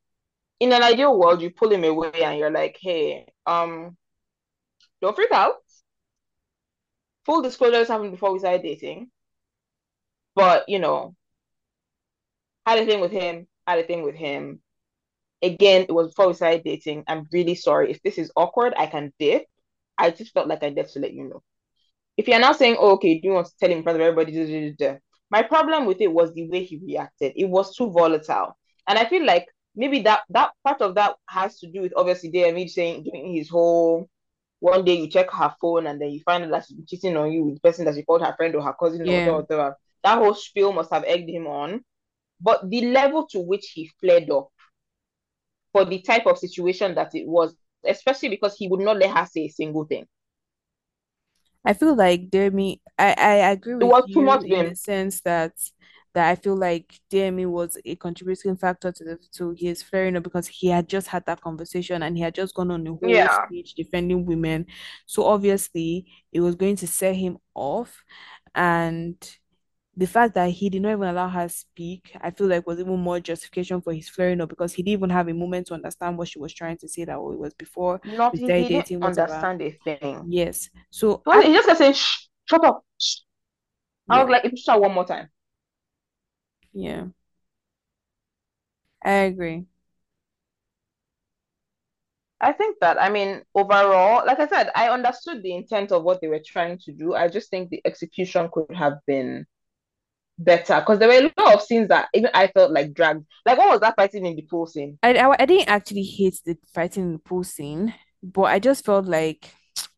in an ideal world, you pull him away and you're like, "Hey, don't freak out. Full disclosure has happened before we started dating, but had a thing with him, had a thing with him. Again, it was before we started dating. I'm really sorry. If this is awkward, I can dip. I just felt like I had to let you know. If you're now saying, oh, okay, do you want to tell him in front of everybody? My problem with it was the way he reacted. It was too volatile. And I feel like maybe that part of that has to do with obviously DME saying doing his whole one day you check her phone and then you find out that she's been cheating on you with the person that she called her friend or her cousin or Yeah. whatever, whatever. That whole spiel must have egged him on. But the level to which he flared up for the type of situation that it was, especially because he would not let her say a single thing. I feel like I agree It with was too you much in game. the sense that I feel like DME was a contributing factor to his flaring up because he had just had that conversation and he had just gone on a whole Yeah. speech defending women. So obviously it was going to set him off. And the fact that he did not even allow her speak, I feel like was even more justification for his flaring up because he didn't even have a moment to understand what she was trying to say that oh, it was before Not we he started didn't dating, whatever. understand a thing. Yes. So He just kept saying, shh, shut up. Shh. I was yeah, like, if you start one more time. yeah, I agree. I think that, I mean, overall, like I said, I understood the intent of what they were trying to do. I just think the execution could have been better because there were a lot of scenes that even I felt like dragged. Like, what was that fighting in the pool scene? I didn't actually hate the fighting in the pool scene, but I just felt like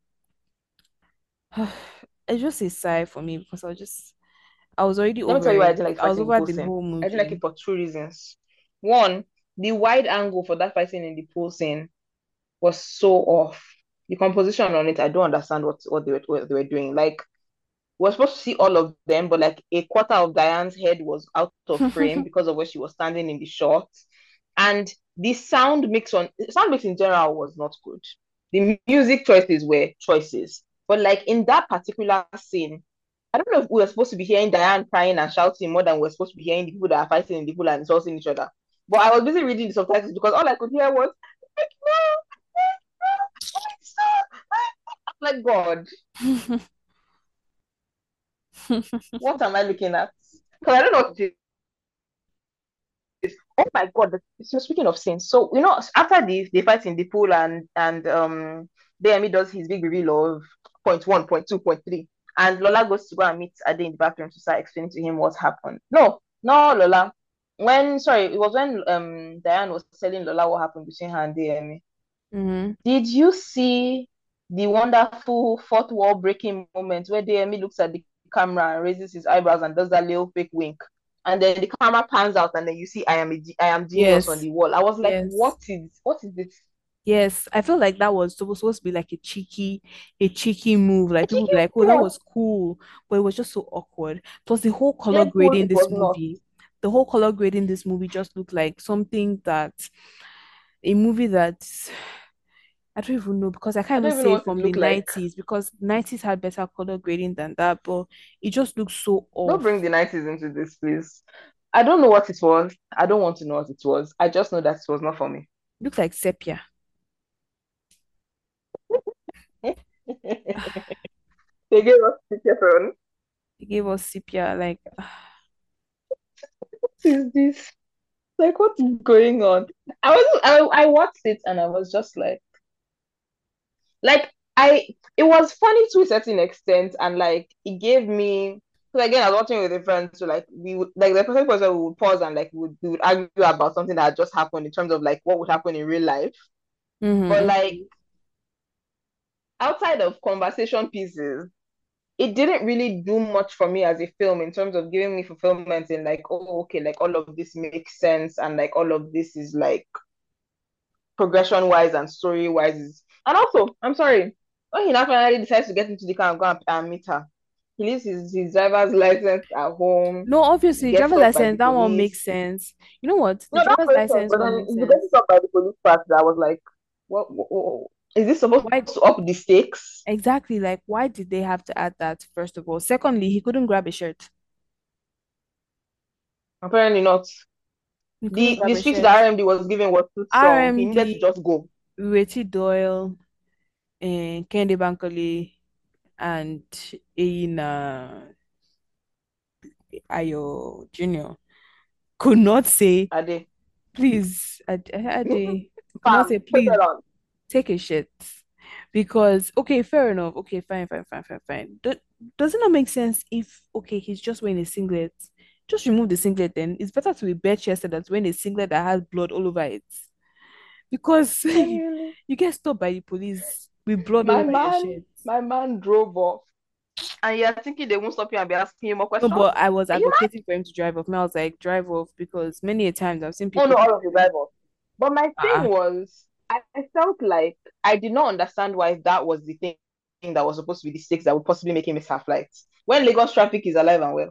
it's just a sigh for me because I was already Let me over tell you why I it. didn't like the I was fighting in the over pool the scene. whole I didn't like it movie. for two reasons. One, the wide angle for that fighting in the pool scene was so off. The composition on it, I don't understand what they were doing. Like, we're supposed to see all of them, but like a quarter of Diane's head was out of frame because of where she was standing in the shot. And the sound mix in general was not good. The music choices were choices. But like in that particular scene, I don't know if we were supposed to be hearing Diane crying and shouting more than we're supposed to be hearing the people that are fighting in the pool and insulting each other. But I was busy reading the subtitles because all I could hear was like, no, stop. I'm like, God, what am I looking at? Because I don't know what to oh my god, so speaking of scenes, so after the fight in the pool and Demi does his big reveal of point one, point two, point three, and Lola goes to go and meet Ade in the bathroom to start explaining to him what happened. No, no, Lola. It was when Diane was telling Lola what happened between her and Demi. Hmm. Did you see the wonderful fourth wall breaking moment where Demi looks at the camera and raises his eyebrows and does that little fake wink? And then the camera pans out and then you see I am genius on Yes, the wall. I was like, yes. what is this? Yes, I feel like that was supposed to be like a cheeky move. Like people be like, oh, that Yes. was cool, but it was just so awkward. Plus, the whole color Deadpool, grading it this was not. movie, the whole color grading this movie just looked like something that a movie that I don't even know because I I can't even don't even know say what it from the looked like. 90s because 90s had better color grading than that, but it just looks so Don't bring off. the 90s into this, please. I don't know what it was. I don't want to know what it was. I just know that it was not for me. Looks like sepia. They gave us ticket on. They gave us sepia like What is this? Like, what is going on? I watched it and I was just like I it was funny to a certain extent and like it gave me because again I was watching with a friend so like we would like the person was we would pause and like we would argue about something that had just happened in terms of like what would happen in real life. But like mm-hmm. outside of conversation pieces, it didn't really do much for me as a film in terms of giving me fulfillment in like, oh, okay, like all of this makes sense and like all of this is like progression wise and story wise. And also, I'm sorry, when he now finally decides to get into the car and go and meet her, he leaves his driver's license at home. No, He obviously, gets driver's stopped by the license, that one police. makes sense. You know what? The No, that driver's makes sense. license But one then makes if you get sense. stopped by the police part, I was like, what is this supposed Why to up the stakes? exactly like why did they have to add that first of all? Secondly, he couldn't grab a shirt. Apparently not. He couldn't The grab a speech shirt. that RMD was giving was too strong. He needed to RMD, just go. Reti Doyle, and Kendi Bankole, and Aina Ayo Jr. could not say, Ade. please, Ade, could not Bam, say, put please that on. take a shit. Because, okay, fair enough. Okay, fine, fine, fine, fine, fine. Does it not make sense if, okay, he's just wearing a singlet Just remove the singlet then. It's better to be bare chested than to wear a singlet that has blood all over it. Because Genuinely. you get stopped by the police with blood all My over your man, shirt. my man drove off. And you're thinking they won't stop you and be asking you more No, questions? but I was Are you mad? advocating for him to drive off. Now I was like, drive off because many a times I've seen Oh people no, do all of the drivers. But my thing ah, was, I felt like I did not understand why that was the thing that was supposed to be the stakes that would possibly make him miss her flight. When Lagos traffic is alive and well.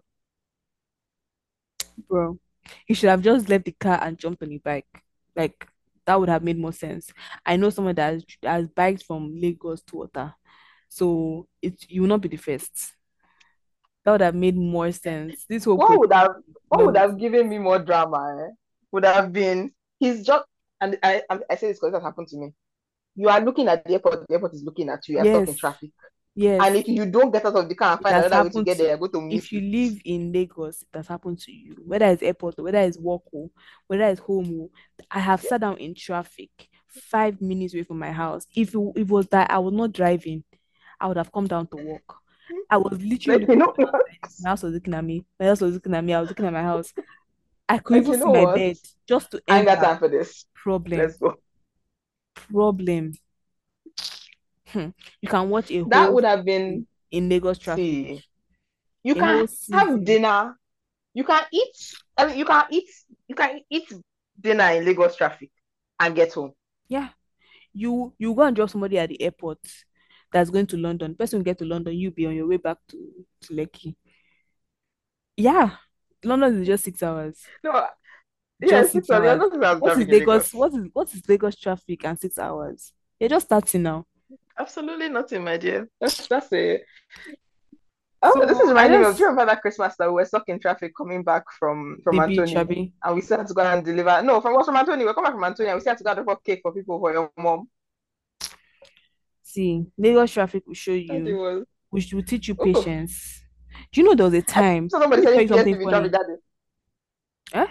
bro. He should have just left the car and jumped on the bike. Like that would have made more sense. I know someone that has biked from Lagos to Water. So it you will not be the first. That would have made more sense. This whole What would protest have would what not would make have sense. given me more drama, would have been he's just and I say this because that happened to me. You are looking at the airport is looking at you, you're stuck in Yes, traffic. yes. And if you don't get out of the car and It find has another way to happened get to there, you're going to miss if you it. live in Lagos, it has happened to you. Whether it's airport or whether it's work or whether it's home. I have sat down in traffic 5 minutes away from my house. If it was that I was not driving, I would have come down to work. I was literally Like you looking know at my what? house. My house was looking at me. My house was looking at me. I was looking at my house. I could Like even you see know my what? bed just to I ain't got enter. time for this. Problem. Let's go. Problem. Hmm. You can watch a That whole would have season been in Lagos traffic. see. You A whole can have season. dinner. You can eat. I mean, you can eat dinner in Lagos traffic and get home. Yeah. You go and drop somebody at the airport that's going to London. Person will get to London, you be on your way back to Lekki. Yeah, London is just 6 hours. No, yeah, Just six six hours. You're hours. not 6 hours What is traffic in Lagos? Lagos. What is Lagos traffic and 6 hours? You're just starting now. Absolutely nothing, my dear. That's a Oh, this is So I reminding me of, do you just remember that Christmas that we were stuck in traffic coming back from the beach, Anthony? Abby. And we still had to go and deliver. No, from Anthony. We're coming back from Anthony and we still had to go and deliver cake for people for your mom. See, Lagos traffic will show And it you, was, which will teach you oh, patience. Do you know there was a I time? saw Let somebody me tell selling you something DSTV in traffic funny. that day. Eh?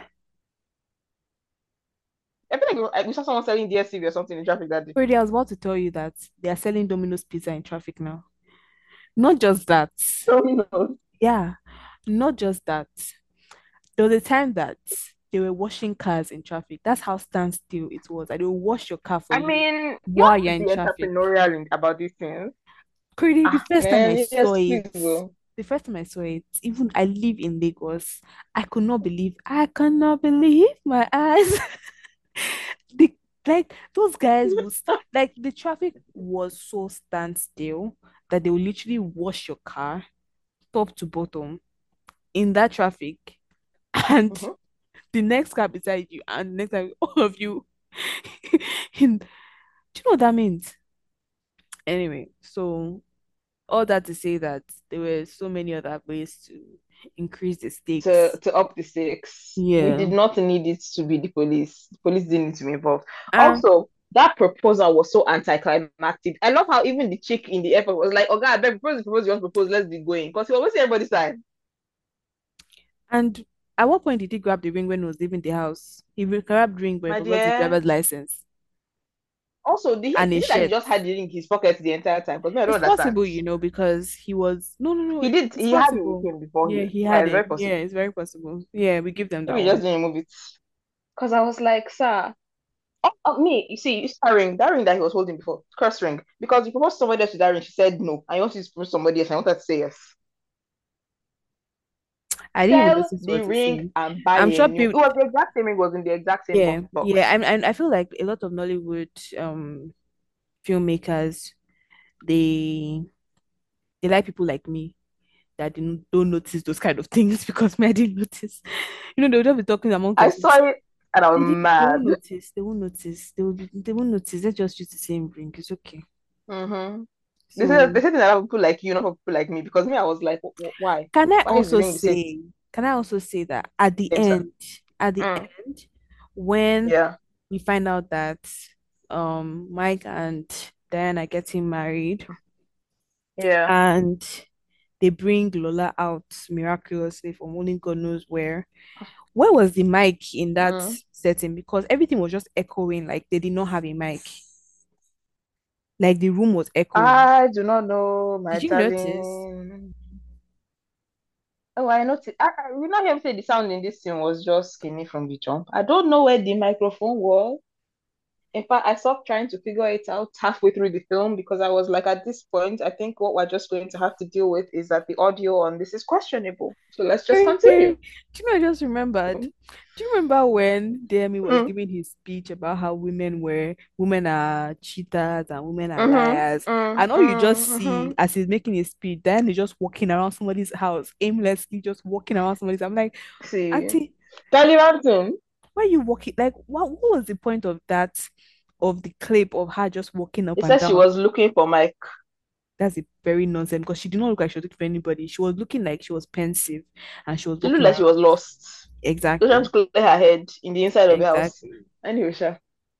I feel like we saw someone selling DSTV or something in traffic that day. Already, I was about to tell you that they are selling Domino's pizza in traffic now. Not just that. Domino's. Yeah, not just that. There was a time that they were washing cars in traffic. That's how standstill it was. Like they will wash your car for I you mean, you while have you're to in be traffic. entrepreneurial about these things. Crazy. The Ah, first time I man, saw yes, it, please. Oh. the first time I saw it, even I live in Lagos, I could not believe my eyes. the like those guys was like the traffic was so standstill that they will literally wash your car top to bottom in that traffic and Mhm. the next car beside you and next time all of you in do you know what that means? Anyway, so all that to say that there were so many other ways to increase the to stakes. to up the stakes. We did Yeah. not need it to be the police. The police didn't need to be involved. And Also, that proposal was so anticlimactic. I love how even the chick in the airport was like, "Oh God, I propose, you want to propose, let's be going." Because he was wasting everybody's time. and at what point did he grab the ring when he was leaving the house? Grabbed the ring but he My forgot his dear. driver's license Also, did and he, a is it that he shirt. just had the ring in his pocket the entire time? Because I don't It's understand. possible, because he was no, He did. it's He had it with possible. him before Yeah, here. he Yeah, had it's it. very Yeah, possible. it's very possible. Yeah, we give them that Maybe he just one. didn't remove it. Because I was like, sir, me, you see, it's that ring that he was holding before, cross ring. Because you proposed somebody else with that ring, she said no. And you want to propose somebody else, and I wanted to say yes. I didn't even Sell listen to the what he's ring saying. and buy I'm a sure new. It people. was the exact same ring, was in the exact same Yeah, yeah. box. I feel like a lot of Nollywood filmmakers they they like people like me that don't notice those kind of things because me I didn't notice. They'll just be talking among I themselves. saw it and I was They mad. won't notice. They won't notice. They won't notice. Let's just use the same ring. It's okay. Mm-hmm. They So said that for people like you, not for people like me. Because me, I was like, why? can I Why is the also ring the same say, can I also say that at the sir? end, at the Mm, end, when yeah, we find out that Mike and Diana are getting married yeah. and they bring Lola out miraculously from only God knows where was the mic in that Mm. setting? Because everything was just echoing, like they did not have a mic. Like the room was echoing. I do not know, my Did you notice? darling. Oh, I noticed. You not hear me say the sound in this scene was just skinny from the jump. I don't know where the microphone was. In fact, I stopped trying to figure it out halfway through the film because I was like, at this point, I think what we're just going to have to deal with is that the audio on this is questionable. So let's just Okay. continue. Do you know, I just remembered. Do you remember when Demi was Mm, giving his speech about how women are cheaters and women are mm-hmm, liars? mm, And all you just mm-hmm. see as he's making his speech, then he's just walking around somebody's house, aimlessly just walking around somebody's. I'm like, See, Auntie, Galilantum. why are you walking? Like, what was the point of that, of the clip of her just walking up It and says she down? was looking for Mike. That's a very nonsense because she did not look like she was looking for anybody. She was looking like she was pensive and she was She looked walking like she around. was lost. She was trying Exactly. to clear her head in the inside of the house. Exactly. Anyway, sure.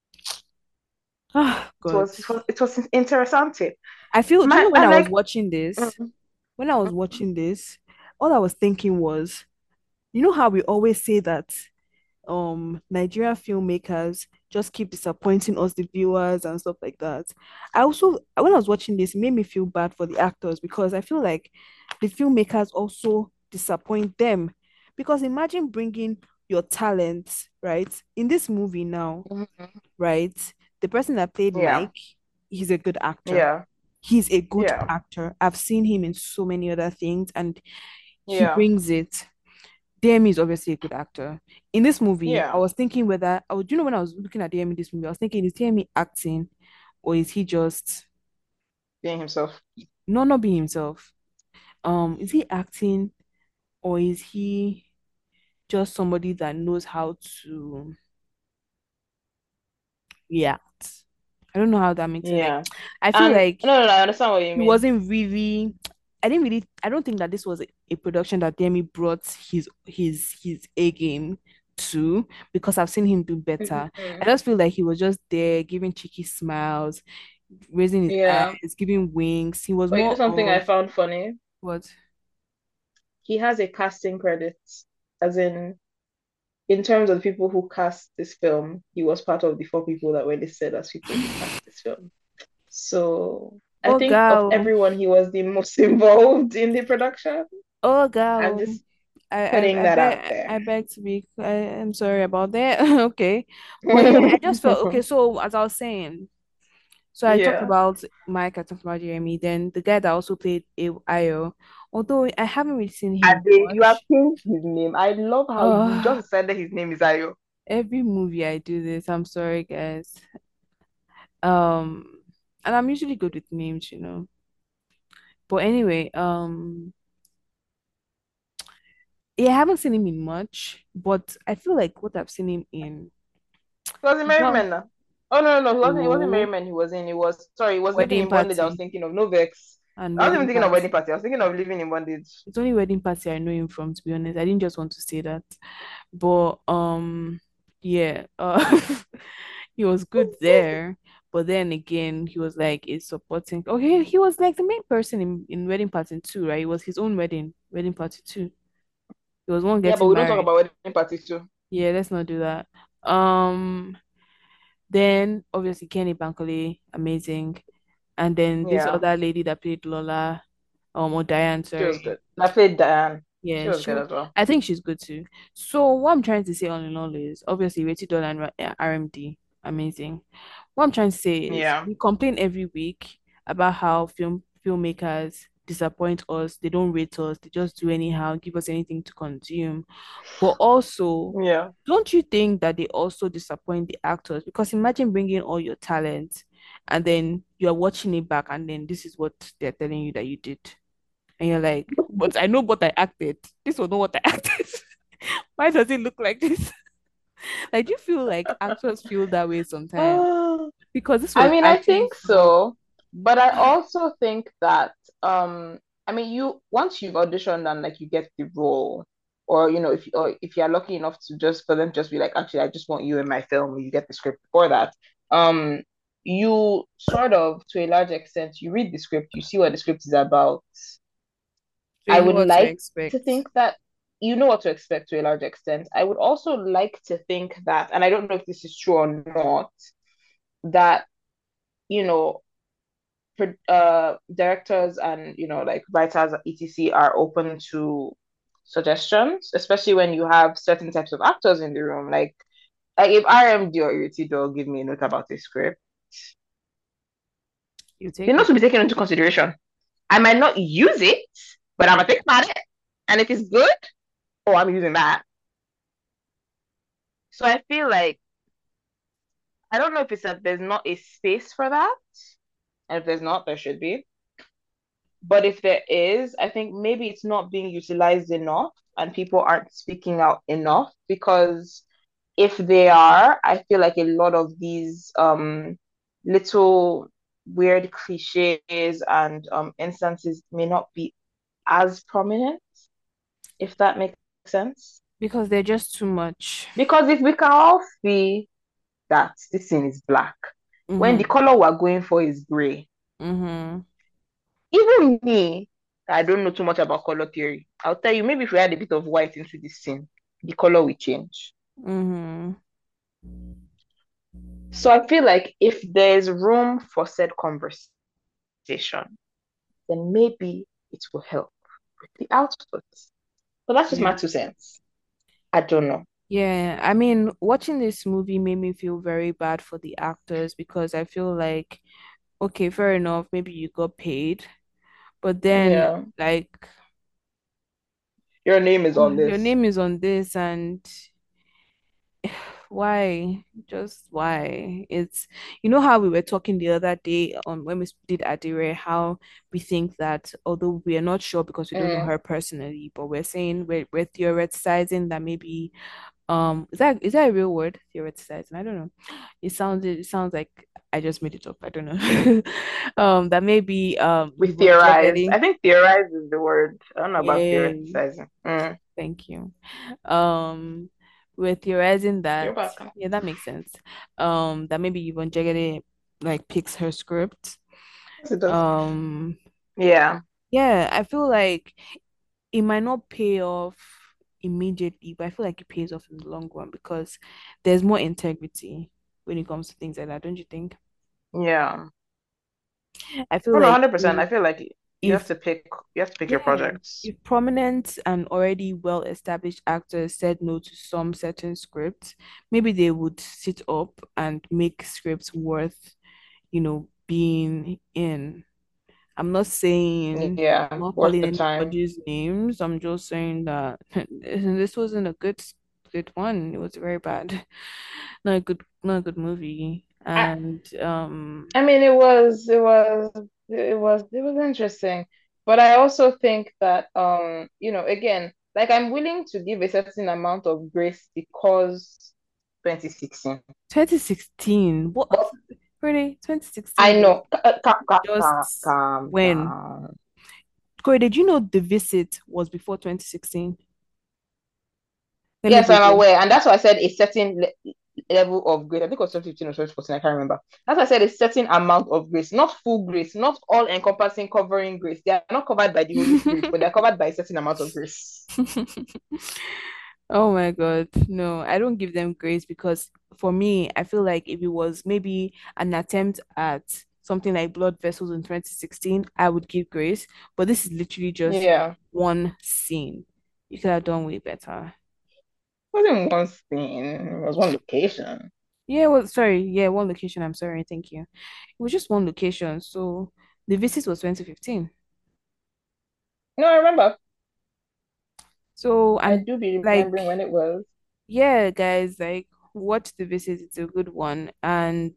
Ah, God. It was interessante. I feel, do you My know when and I was like watching this? mm, When I was watching this, all I was thinking was, you know how we always say that Nigerian filmmakers just keep disappointing us, the viewers, and stuff like that. I also, when I was watching this, it made me feel bad for the actors because I feel like the filmmakers also disappoint them. Because imagine bringing your talent, right? In this movie now, mhm. right? The person that played Yeah, Mike, he's a good actor. yeah, He's a good yeah, actor. I've seen him in so many other things and he yeah, brings it. Demi is obviously a good actor. In this movie, I yeah. was thinking whether, oh, do you know when I was looking at Demi in this movie, I was thinking, is Demi acting or is he just Being himself. not being himself? Is he acting or is he just somebody that knows how to react? I don't know how that makes sense. Like, Yeah. I feel And like no, I understand what you he mean. wasn't really, I don't think that this was a production that Demi brought his A game to, because I've seen him do better. I Mhm. just feel like he was just there giving cheeky smiles, raising his Yeah. eyes, giving winks. He was But you know more something I of found funny? what? He has a casting credit, as in terms of the people who cast this film, he was part of the four people that were listed as people who cast this film. So I Oh think of girl, everyone, he was the most involved in the production. oh I'm girl. just putting that out I there. beg to be. I'm sorry about that. Okay, but yeah, I just felt okay. So as I was saying. So I talked Yeah. about Mike, I talked about Jeremy, then the guy that also played Ayo, although I haven't really seen him Ade, you have much. changed his name. I love how you Uh, just said that his name is Ayo. every movie I do this. I'm sorry, guys. Um, and I'm usually good with names, you know. But anyway, yeah, I haven't seen him in much, but I feel like what I've seen him in He was in is Merry not Men now. Oh no, he wasn't Merry no Men, he was in. He was sorry, it was Living wedding in Bondage I was party thinking of. No vex. and I wasn't even wedding thinking of Wedding party. Party. I was thinking of Living in Bondage. It's only wedding party I know him from, to be honest. I didn't just want to say that. But yeah, he was good there. But then again, he was like a supporting. Okay, he was like the main person in Wedding Party too, right? It was his own wedding party too. He was one Yeah, but getting we don't talk married. about Wedding Party too. Yeah, let's not do that. Um, then obviously Kenny Bankole, amazing. And then this Yeah, other lady that played Lola, or Diane, she was sorry. good. I played Diane. She Yeah, was good as well. I think she's good too. So what I'm trying to say all in all is obviously Reti Doll and RMD, amazing. What I'm trying to say is Yeah. we complain every week about how filmmakers disappoint us, they don't rate us, they just do anyhow, give us anything to consume. But also, Yeah. don't you think that they also disappoint the actors? Because imagine bringing all your talent and then you're watching it back and then this is what they're telling you that you did. And you're like, but I know what I acted. This was not what I acted. Why does it look like this? Like, do you feel like actors feel that way sometimes? Because this I was mean, I actually think not. so, but I also think that I mean, you once you've auditioned and like you get the role, or if you're lucky enough to just for them to just be like, actually, I just want you in my film, you get the script for that. Um, you sort of, to a large extent, you read the script, you see what the script is about. So I you know would what to like to expect. think that you know what to expect to a large extent. I would also like to think that, and I don't know if this is true or not, that you know directors and like writers etc are open to suggestions, especially when you have certain types of actors in the room. Like if RMD or Iriti give me a note about a script, You the take note it. will be taken into consideration. I might not use it, but I'm gonna think about it. And if it's good, oh, I'm using that. So I feel like I don't know if it's that there's not a space for that. And if there's not, there should be. But if there is, I think maybe it's not being utilized enough and people aren't speaking out enough because if they are, I feel like a lot of these little weird cliches and instances may not be as prominent, if that makes sense. Because they're just too much. Because if we can all see that this thing is black, when the Mm-hmm. color we're going for is gray, Mm-hmm. even me, I don't know too much about color theory. I'll tell you, maybe if we add a bit of white into this scene, the color will change. Mm-hmm. So I feel like if there's room for said conversation, then maybe it will help with the output. So that's just Yeah. my 2 cents. I don't know. Yeah, I mean, watching this movie made me feel very bad for the actors because I feel like, okay, fair enough, maybe you got paid, but then Yeah, like your name is on your this. name is on this and why? Just why? It's you know how we were talking the other day on when we did Adire, how we think that although we are not sure because we don't know Mm, her personally, but we're saying we're theoretizing that maybe is that a real word? Theoretizing? I don't know. It sounds like I just made it up. I don't know. That maybe we Yvonne theorize. Jegede. I think theorize is the word. I don't know about Yeah, theoretizing. Mm, thank you. Um we're theorizing you're that welcome. yeah, that makes sense. That maybe Yvonne Jegede like picks her script. Yes, it does. Um Yeah. yeah, I feel like it might not pay off immediately, but I feel like it pays off in the long run because there's more integrity when it comes to things like that, don't you think? Yeah. I feel Oh no, like 100%. I feel like if you have to pick your yeah, projects. if prominent and already well-established actors said no to some certain scripts, maybe they would sit up and make scripts worth, being in. I'm not saying Yeah, not worth calling the time. anybody's names. I'm just saying that this wasn't a good one. It was very bad. Not a good movie. I And I mean it was interesting. But I also think that again, like I'm willing to give a certain amount of grace because 2016. 2016. What But really? I 2016 was know just calm when? down. Corey, did you know The Visit was before 2016? Let me Yes, I'm Google. aware. And that's why I said a certain level of grace. I think it was 2015 or 2014, I can't remember. That's why I said a certain amount of grace, not full grace, not all encompassing, covering grace. They are not covered by the Holy Spirit, but they're covered by a certain amount of grace. Oh my God. No, I don't give them grace because for me, I feel like if it was maybe an attempt at something like Blood Vessels in 2016, I would give grace. But this is literally just Yeah. one scene. You could have done way better. It wasn't one thing, it was one location. Yeah, well, sorry. Yeah, one location. I'm sorry. Thank you. It was just one location. So the visit was 2015. No, I remember. So, I and do be like, remembering when it was. yeah, guys, like, watch the visit. It's a good one. And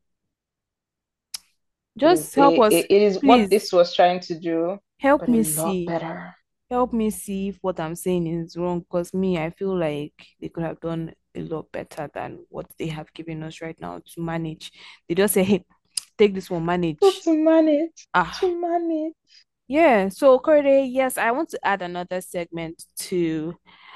It is just help us, it is what please this was trying to do, help but a me lot see. better. Help me see if what I'm saying is wrong. Because me, I feel like they could have done a lot better than what they have given us right now to manage. They just say, hey, take this one, But manage. to manage, Ah, to manage. yeah. So, Corday, yes, I want to add another segment to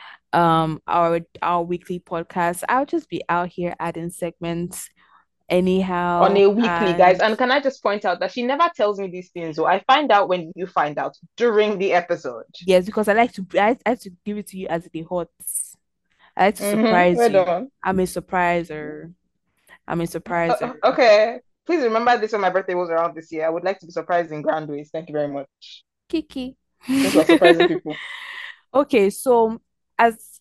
our weekly podcast. I'll just be out here adding segments On anyhow. a weekly, guys. And And can I just point out that she never tells me these things, so I find out when you find out during the episode. yes, because I like to give it to you as it hot. I like to Mm-hmm. surprise Well you. done. I'm a surpriser. I'm a surpriser. Okay. Please remember this when my birthday was around this year. I would like to be surprised in grand ways. Thank you very much. Kiki. Since we're surprising people. Okay, so as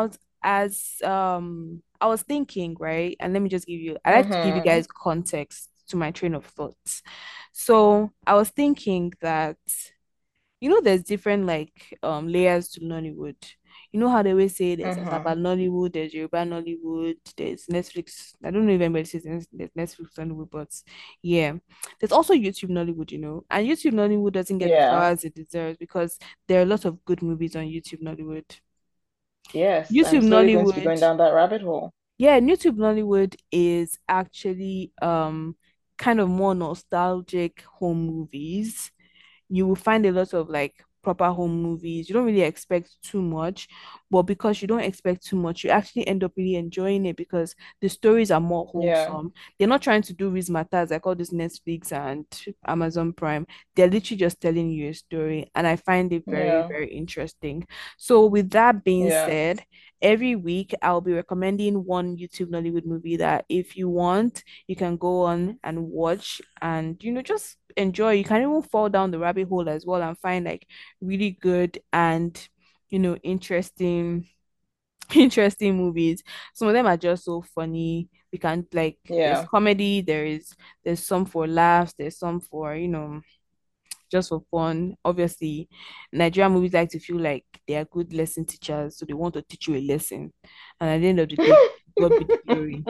I was thinking, right? And let me just give you I like to give you Mm-hmm. guys context to my train of thoughts. So I was thinking that there's different like layers to Nollywood. You know how they always say there's Mm-hmm. Asaba Nollywood, there's Yoruba Nollywood, there's Netflix. I don't know if anybody says there's Netflix Nollywood, but yeah. There's also YouTube Nollywood, and YouTube Nollywood doesn't get the Yeah. flowers it deserves because there are a lot of good movies on YouTube Nollywood. Yes, I'm YouTube slowly going to be Nollywood, going down that rabbit hole. yeah, YouTube Nollywood is actually kind of more nostalgic home movies. You will find a lot of like proper home movies. You don't really expect too much, but because you don't expect too much, you actually end up really enjoying it because the stories are more Yeah. wholesome. They're not trying to do razzmatazz like all this Netflix and Amazon Prime. They're literally just telling you a story, and I find it very, Yeah. very interesting. So, with that being Yeah. said, every week I'll be recommending one YouTube Nollywood movie that if you want, you can go on and watch and just enjoy. You can even fall down the rabbit hole as well and find like really good and interesting interesting movies. Some of them are just so funny. We can like there's Yeah. comedy, there's some for laughs, there's some for just for fun. Obviously, Nigerian movies like to feel like they are good lesson teachers, so they want to teach you a lesson. And at the end of the day, God be the glory.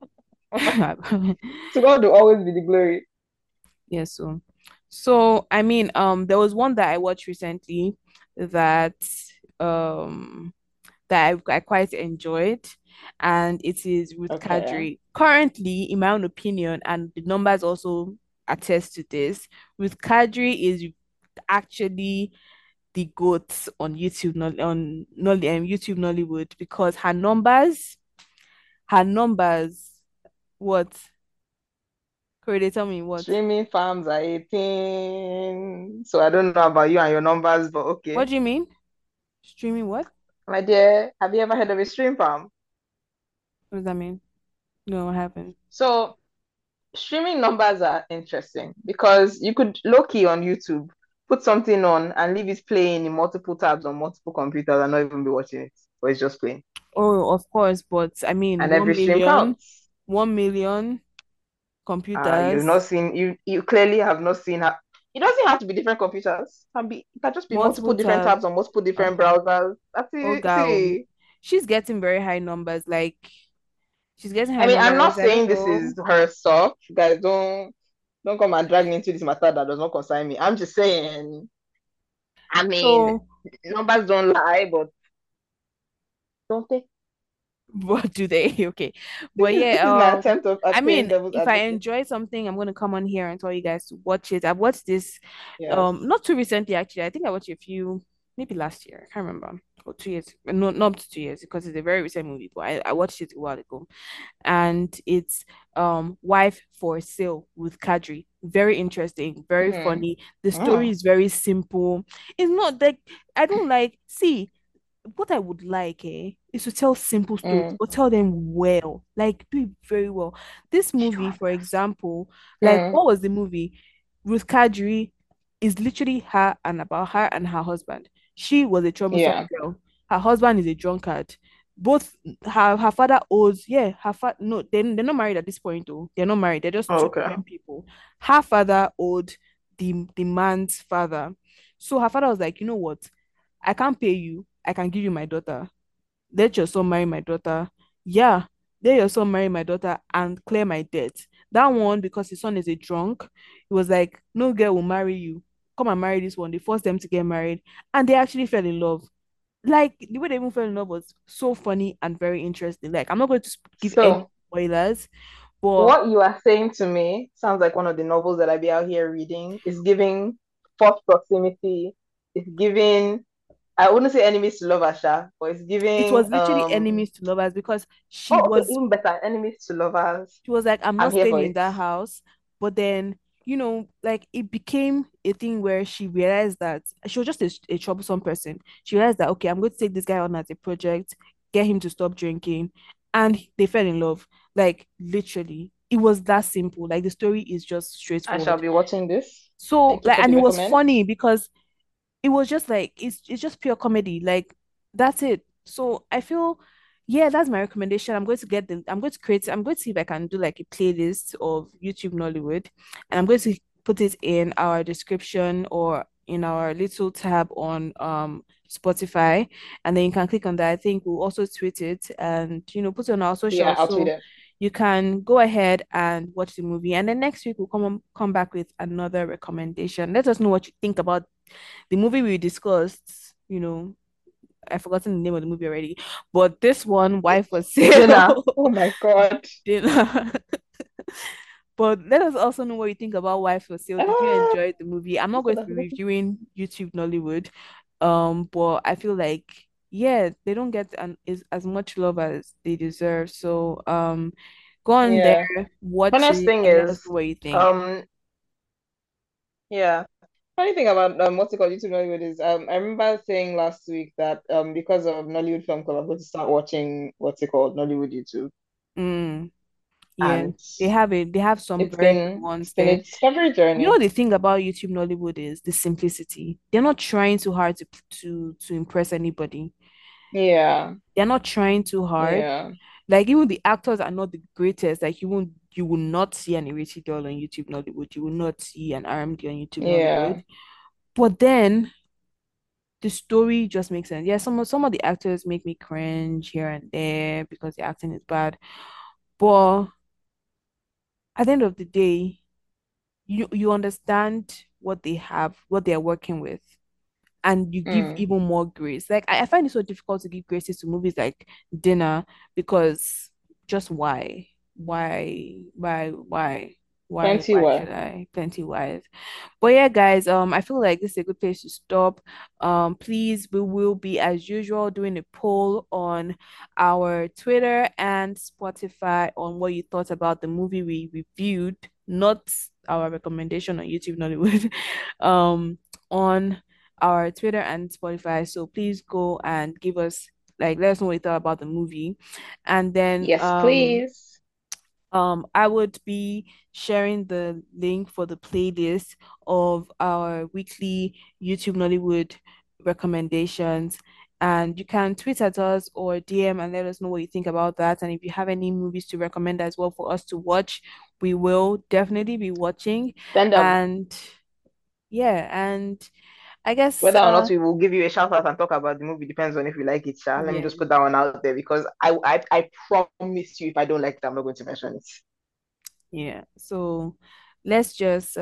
To God will always be the glory. Yeah, so I mean, there was one that I watched recently that um I quite enjoyed, and it is Ruth Okay. Kadri. Currently, in my own opinion, and the numbers also attest to this, Ruth Kadri is actually the goat on YouTube, not on YouTube Nollywood because her numbers, what? Corey, they tell me what? Streaming farms are 18. So I don't know about you and your numbers, but What okay. do you mean? Streaming what? My dear, have you ever heard of a stream farm? What does that mean? No, what happened? So streaming numbers are interesting because you could low key on YouTube, put something on and leave it playing in multiple tabs on multiple computers and not even be watching it, but it's just playing. Oh, of course, but I mean, And every stream counts. 1 million You've not computers, seen you clearly have not seen how it doesn't have to be different computers. It can just be multiple multiple different tabs. tabs on multiple different Okay. browsers. That's Oh, it. girl. See, She's getting very high numbers. Like, she's getting I high mean, I'm numbers. not I don't saying this know. is her stuff. Guys, don't come and drag me into this matter that does not concern me. I'm just saying, I mean, So, numbers don't lie, but don't they? what do they? Okay. This But is yeah, this is my attempt of I at playing mean, devil's if I advocate. enjoy something, I'm gonna come on here and tell you guys to watch it. I've watched this Yes. not too recently actually. I think I watched it a few maybe last year. I can't remember. Or 2 years. No, not up to 2 years because it's a very recent movie, but I watched it a while ago. And it's Wife for Sale with Kadri. Very interesting, very Mm-hmm. funny. The story Mm. is very simple. It's not like I don't like see what I would like is to tell simple stories, Mm. but tell them well, like do it very well. This You movie, are for blessed. example, like Mm. what was the movie? Ruth Kadri is literally her and about her and her husband. She was a troublesome Yeah. girl. Her husband is a drunkard. Both her father owes, yeah, her father no, they're not married at this point though. They're not married, they're just Oh, two okay. different people. Her father owed the man's father. So her father was like, you know what? I can't pay you. I can give you my daughter. Let your son marry my daughter. Yeah, let your son marry my daughter and clear my debt. That one, because his son is a drunk, it was like, no girl will marry you. Come and marry this one. They forced them to get married and they actually fell in love. Like the way they even fell in love was so funny and very interesting. Like, I'm not going to give any So spoilers, but what you are saying to me sounds like one of the novels that I be out here reading. It's giving forced proximity. It's giving I wouldn't say enemies to lovers, Sha, but it's it giving was literally enemies to lovers because oh okay, even better, enemies to lovers. she was like, I'm I'm not here staying for in it. that house. But then, like it became a thing where she realized that she was just a troublesome person. She realized that, okay, I'm going to take this guy on as a project, get him to stop drinking. And they fell in love. Like, literally, it was that simple. Like, the story is just I shall straightforward. be watching this. So, Thank you like, for and the it was recommend. funny because it was just like it's just pure comedy. Like that's it. So I feel yeah, that's my recommendation. I'm going to create I'm going to see if I can do like a playlist of YouTube Nollywood, and I'm going to put it in our description or in our little tab on Spotify, and then you can click on that. I think we'll also tweet it and put it on our Yeah, social. I'll tweet So it. you can go ahead and watch the movie, and then next week we'll come back with another recommendation. Let us know what you think about the movie we discussed. I've forgotten the name of the movie already, but this one, Wife for Dinner. Sale. Oh my God. Dinner. But let us also know what you think about Wife for Sale. Did you Ah, enjoy the movie? I'm not going to be reviewing YouTube Nollywood, but I feel like yeah, they don't get is as much love as they deserve. So go on there, yeah. watch Funniest it, thing and let us is, know what you think. um, yeah. Funny thing about what's it called YouTube Nollywood is I remember saying last week that because of Nollywood Film Club I'm going to start watching what's it called Nollywood YouTube, Mm, yeah, and they have some it's very good been it's ones been a there. discovery You know journey. the thing about YouTube Nollywood is the simplicity. They're not trying too hard to impress anybody. Yeah, They're not trying too hard. yeah, Like even the actors are not the greatest. Like you will not see an Ireti doll on YouTube Nollywood. You will not see an RMD on YouTube Nollywood. yeah. But then the story just makes sense. Yeah, some of the actors make me cringe here and there because the acting is bad. But at the end of the day, you understand what they have, what they are working with, and you give Mm. even more grace. Like I find it so difficult to give graces to movies like Dinner because just Plenty why were. should I? Plenty wise. But yeah, guys, I feel like this is a good place to stop. Please, we will be as usual doing a poll on our Twitter and Spotify on what you thought about the movie we reviewed, not our recommendation on YouTube Nollywood, on our Twitter and Spotify. So please go and give us let us know what you thought about the movie. And then Yes, please. I would be sharing the link for the playlist of our weekly YouTube Nollywood recommendations. And you can tweet at us or DM and let us know what you think about that. And if you have any movies to recommend as well for us to watch, we will definitely be watching. Send them. And yeah, and I guess Whether or not we will give you a shout out and talk about the movie depends on if we like it, Sha. Let me yeah, just put that one out there because I promise you if I don't like it, I'm not going to mention it. yeah. So let's just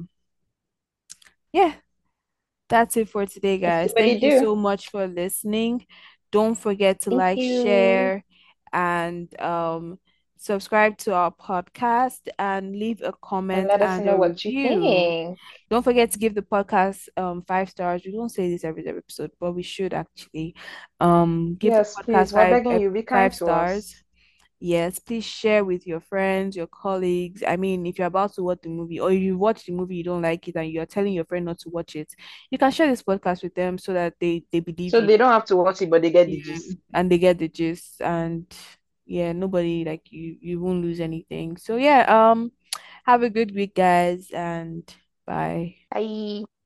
yeah, that's it for today, Let's see guys. what you Thank you do. so much for listening. Don't forget to Thank like, you. share, and subscribe to our podcast and leave a And comment let us and know a what you review. think. Don't forget to give the podcast 5 stars. We don't say this every episode, but we should actually give the Yes, podcast please. We're begging you, be kind five to stars. us. Yes, please share with your friends, your colleagues. I mean, if you're about to watch the movie or you watch the movie, you don't like it, and you're telling your friend not to watch it, you can share this podcast with them so that they believe So you. they don't have to watch it, but they get the Yeah. gist. And they get the gist. And yeah, nobody like you won't lose anything. So yeah, have a good week, guys, and bye. Bye.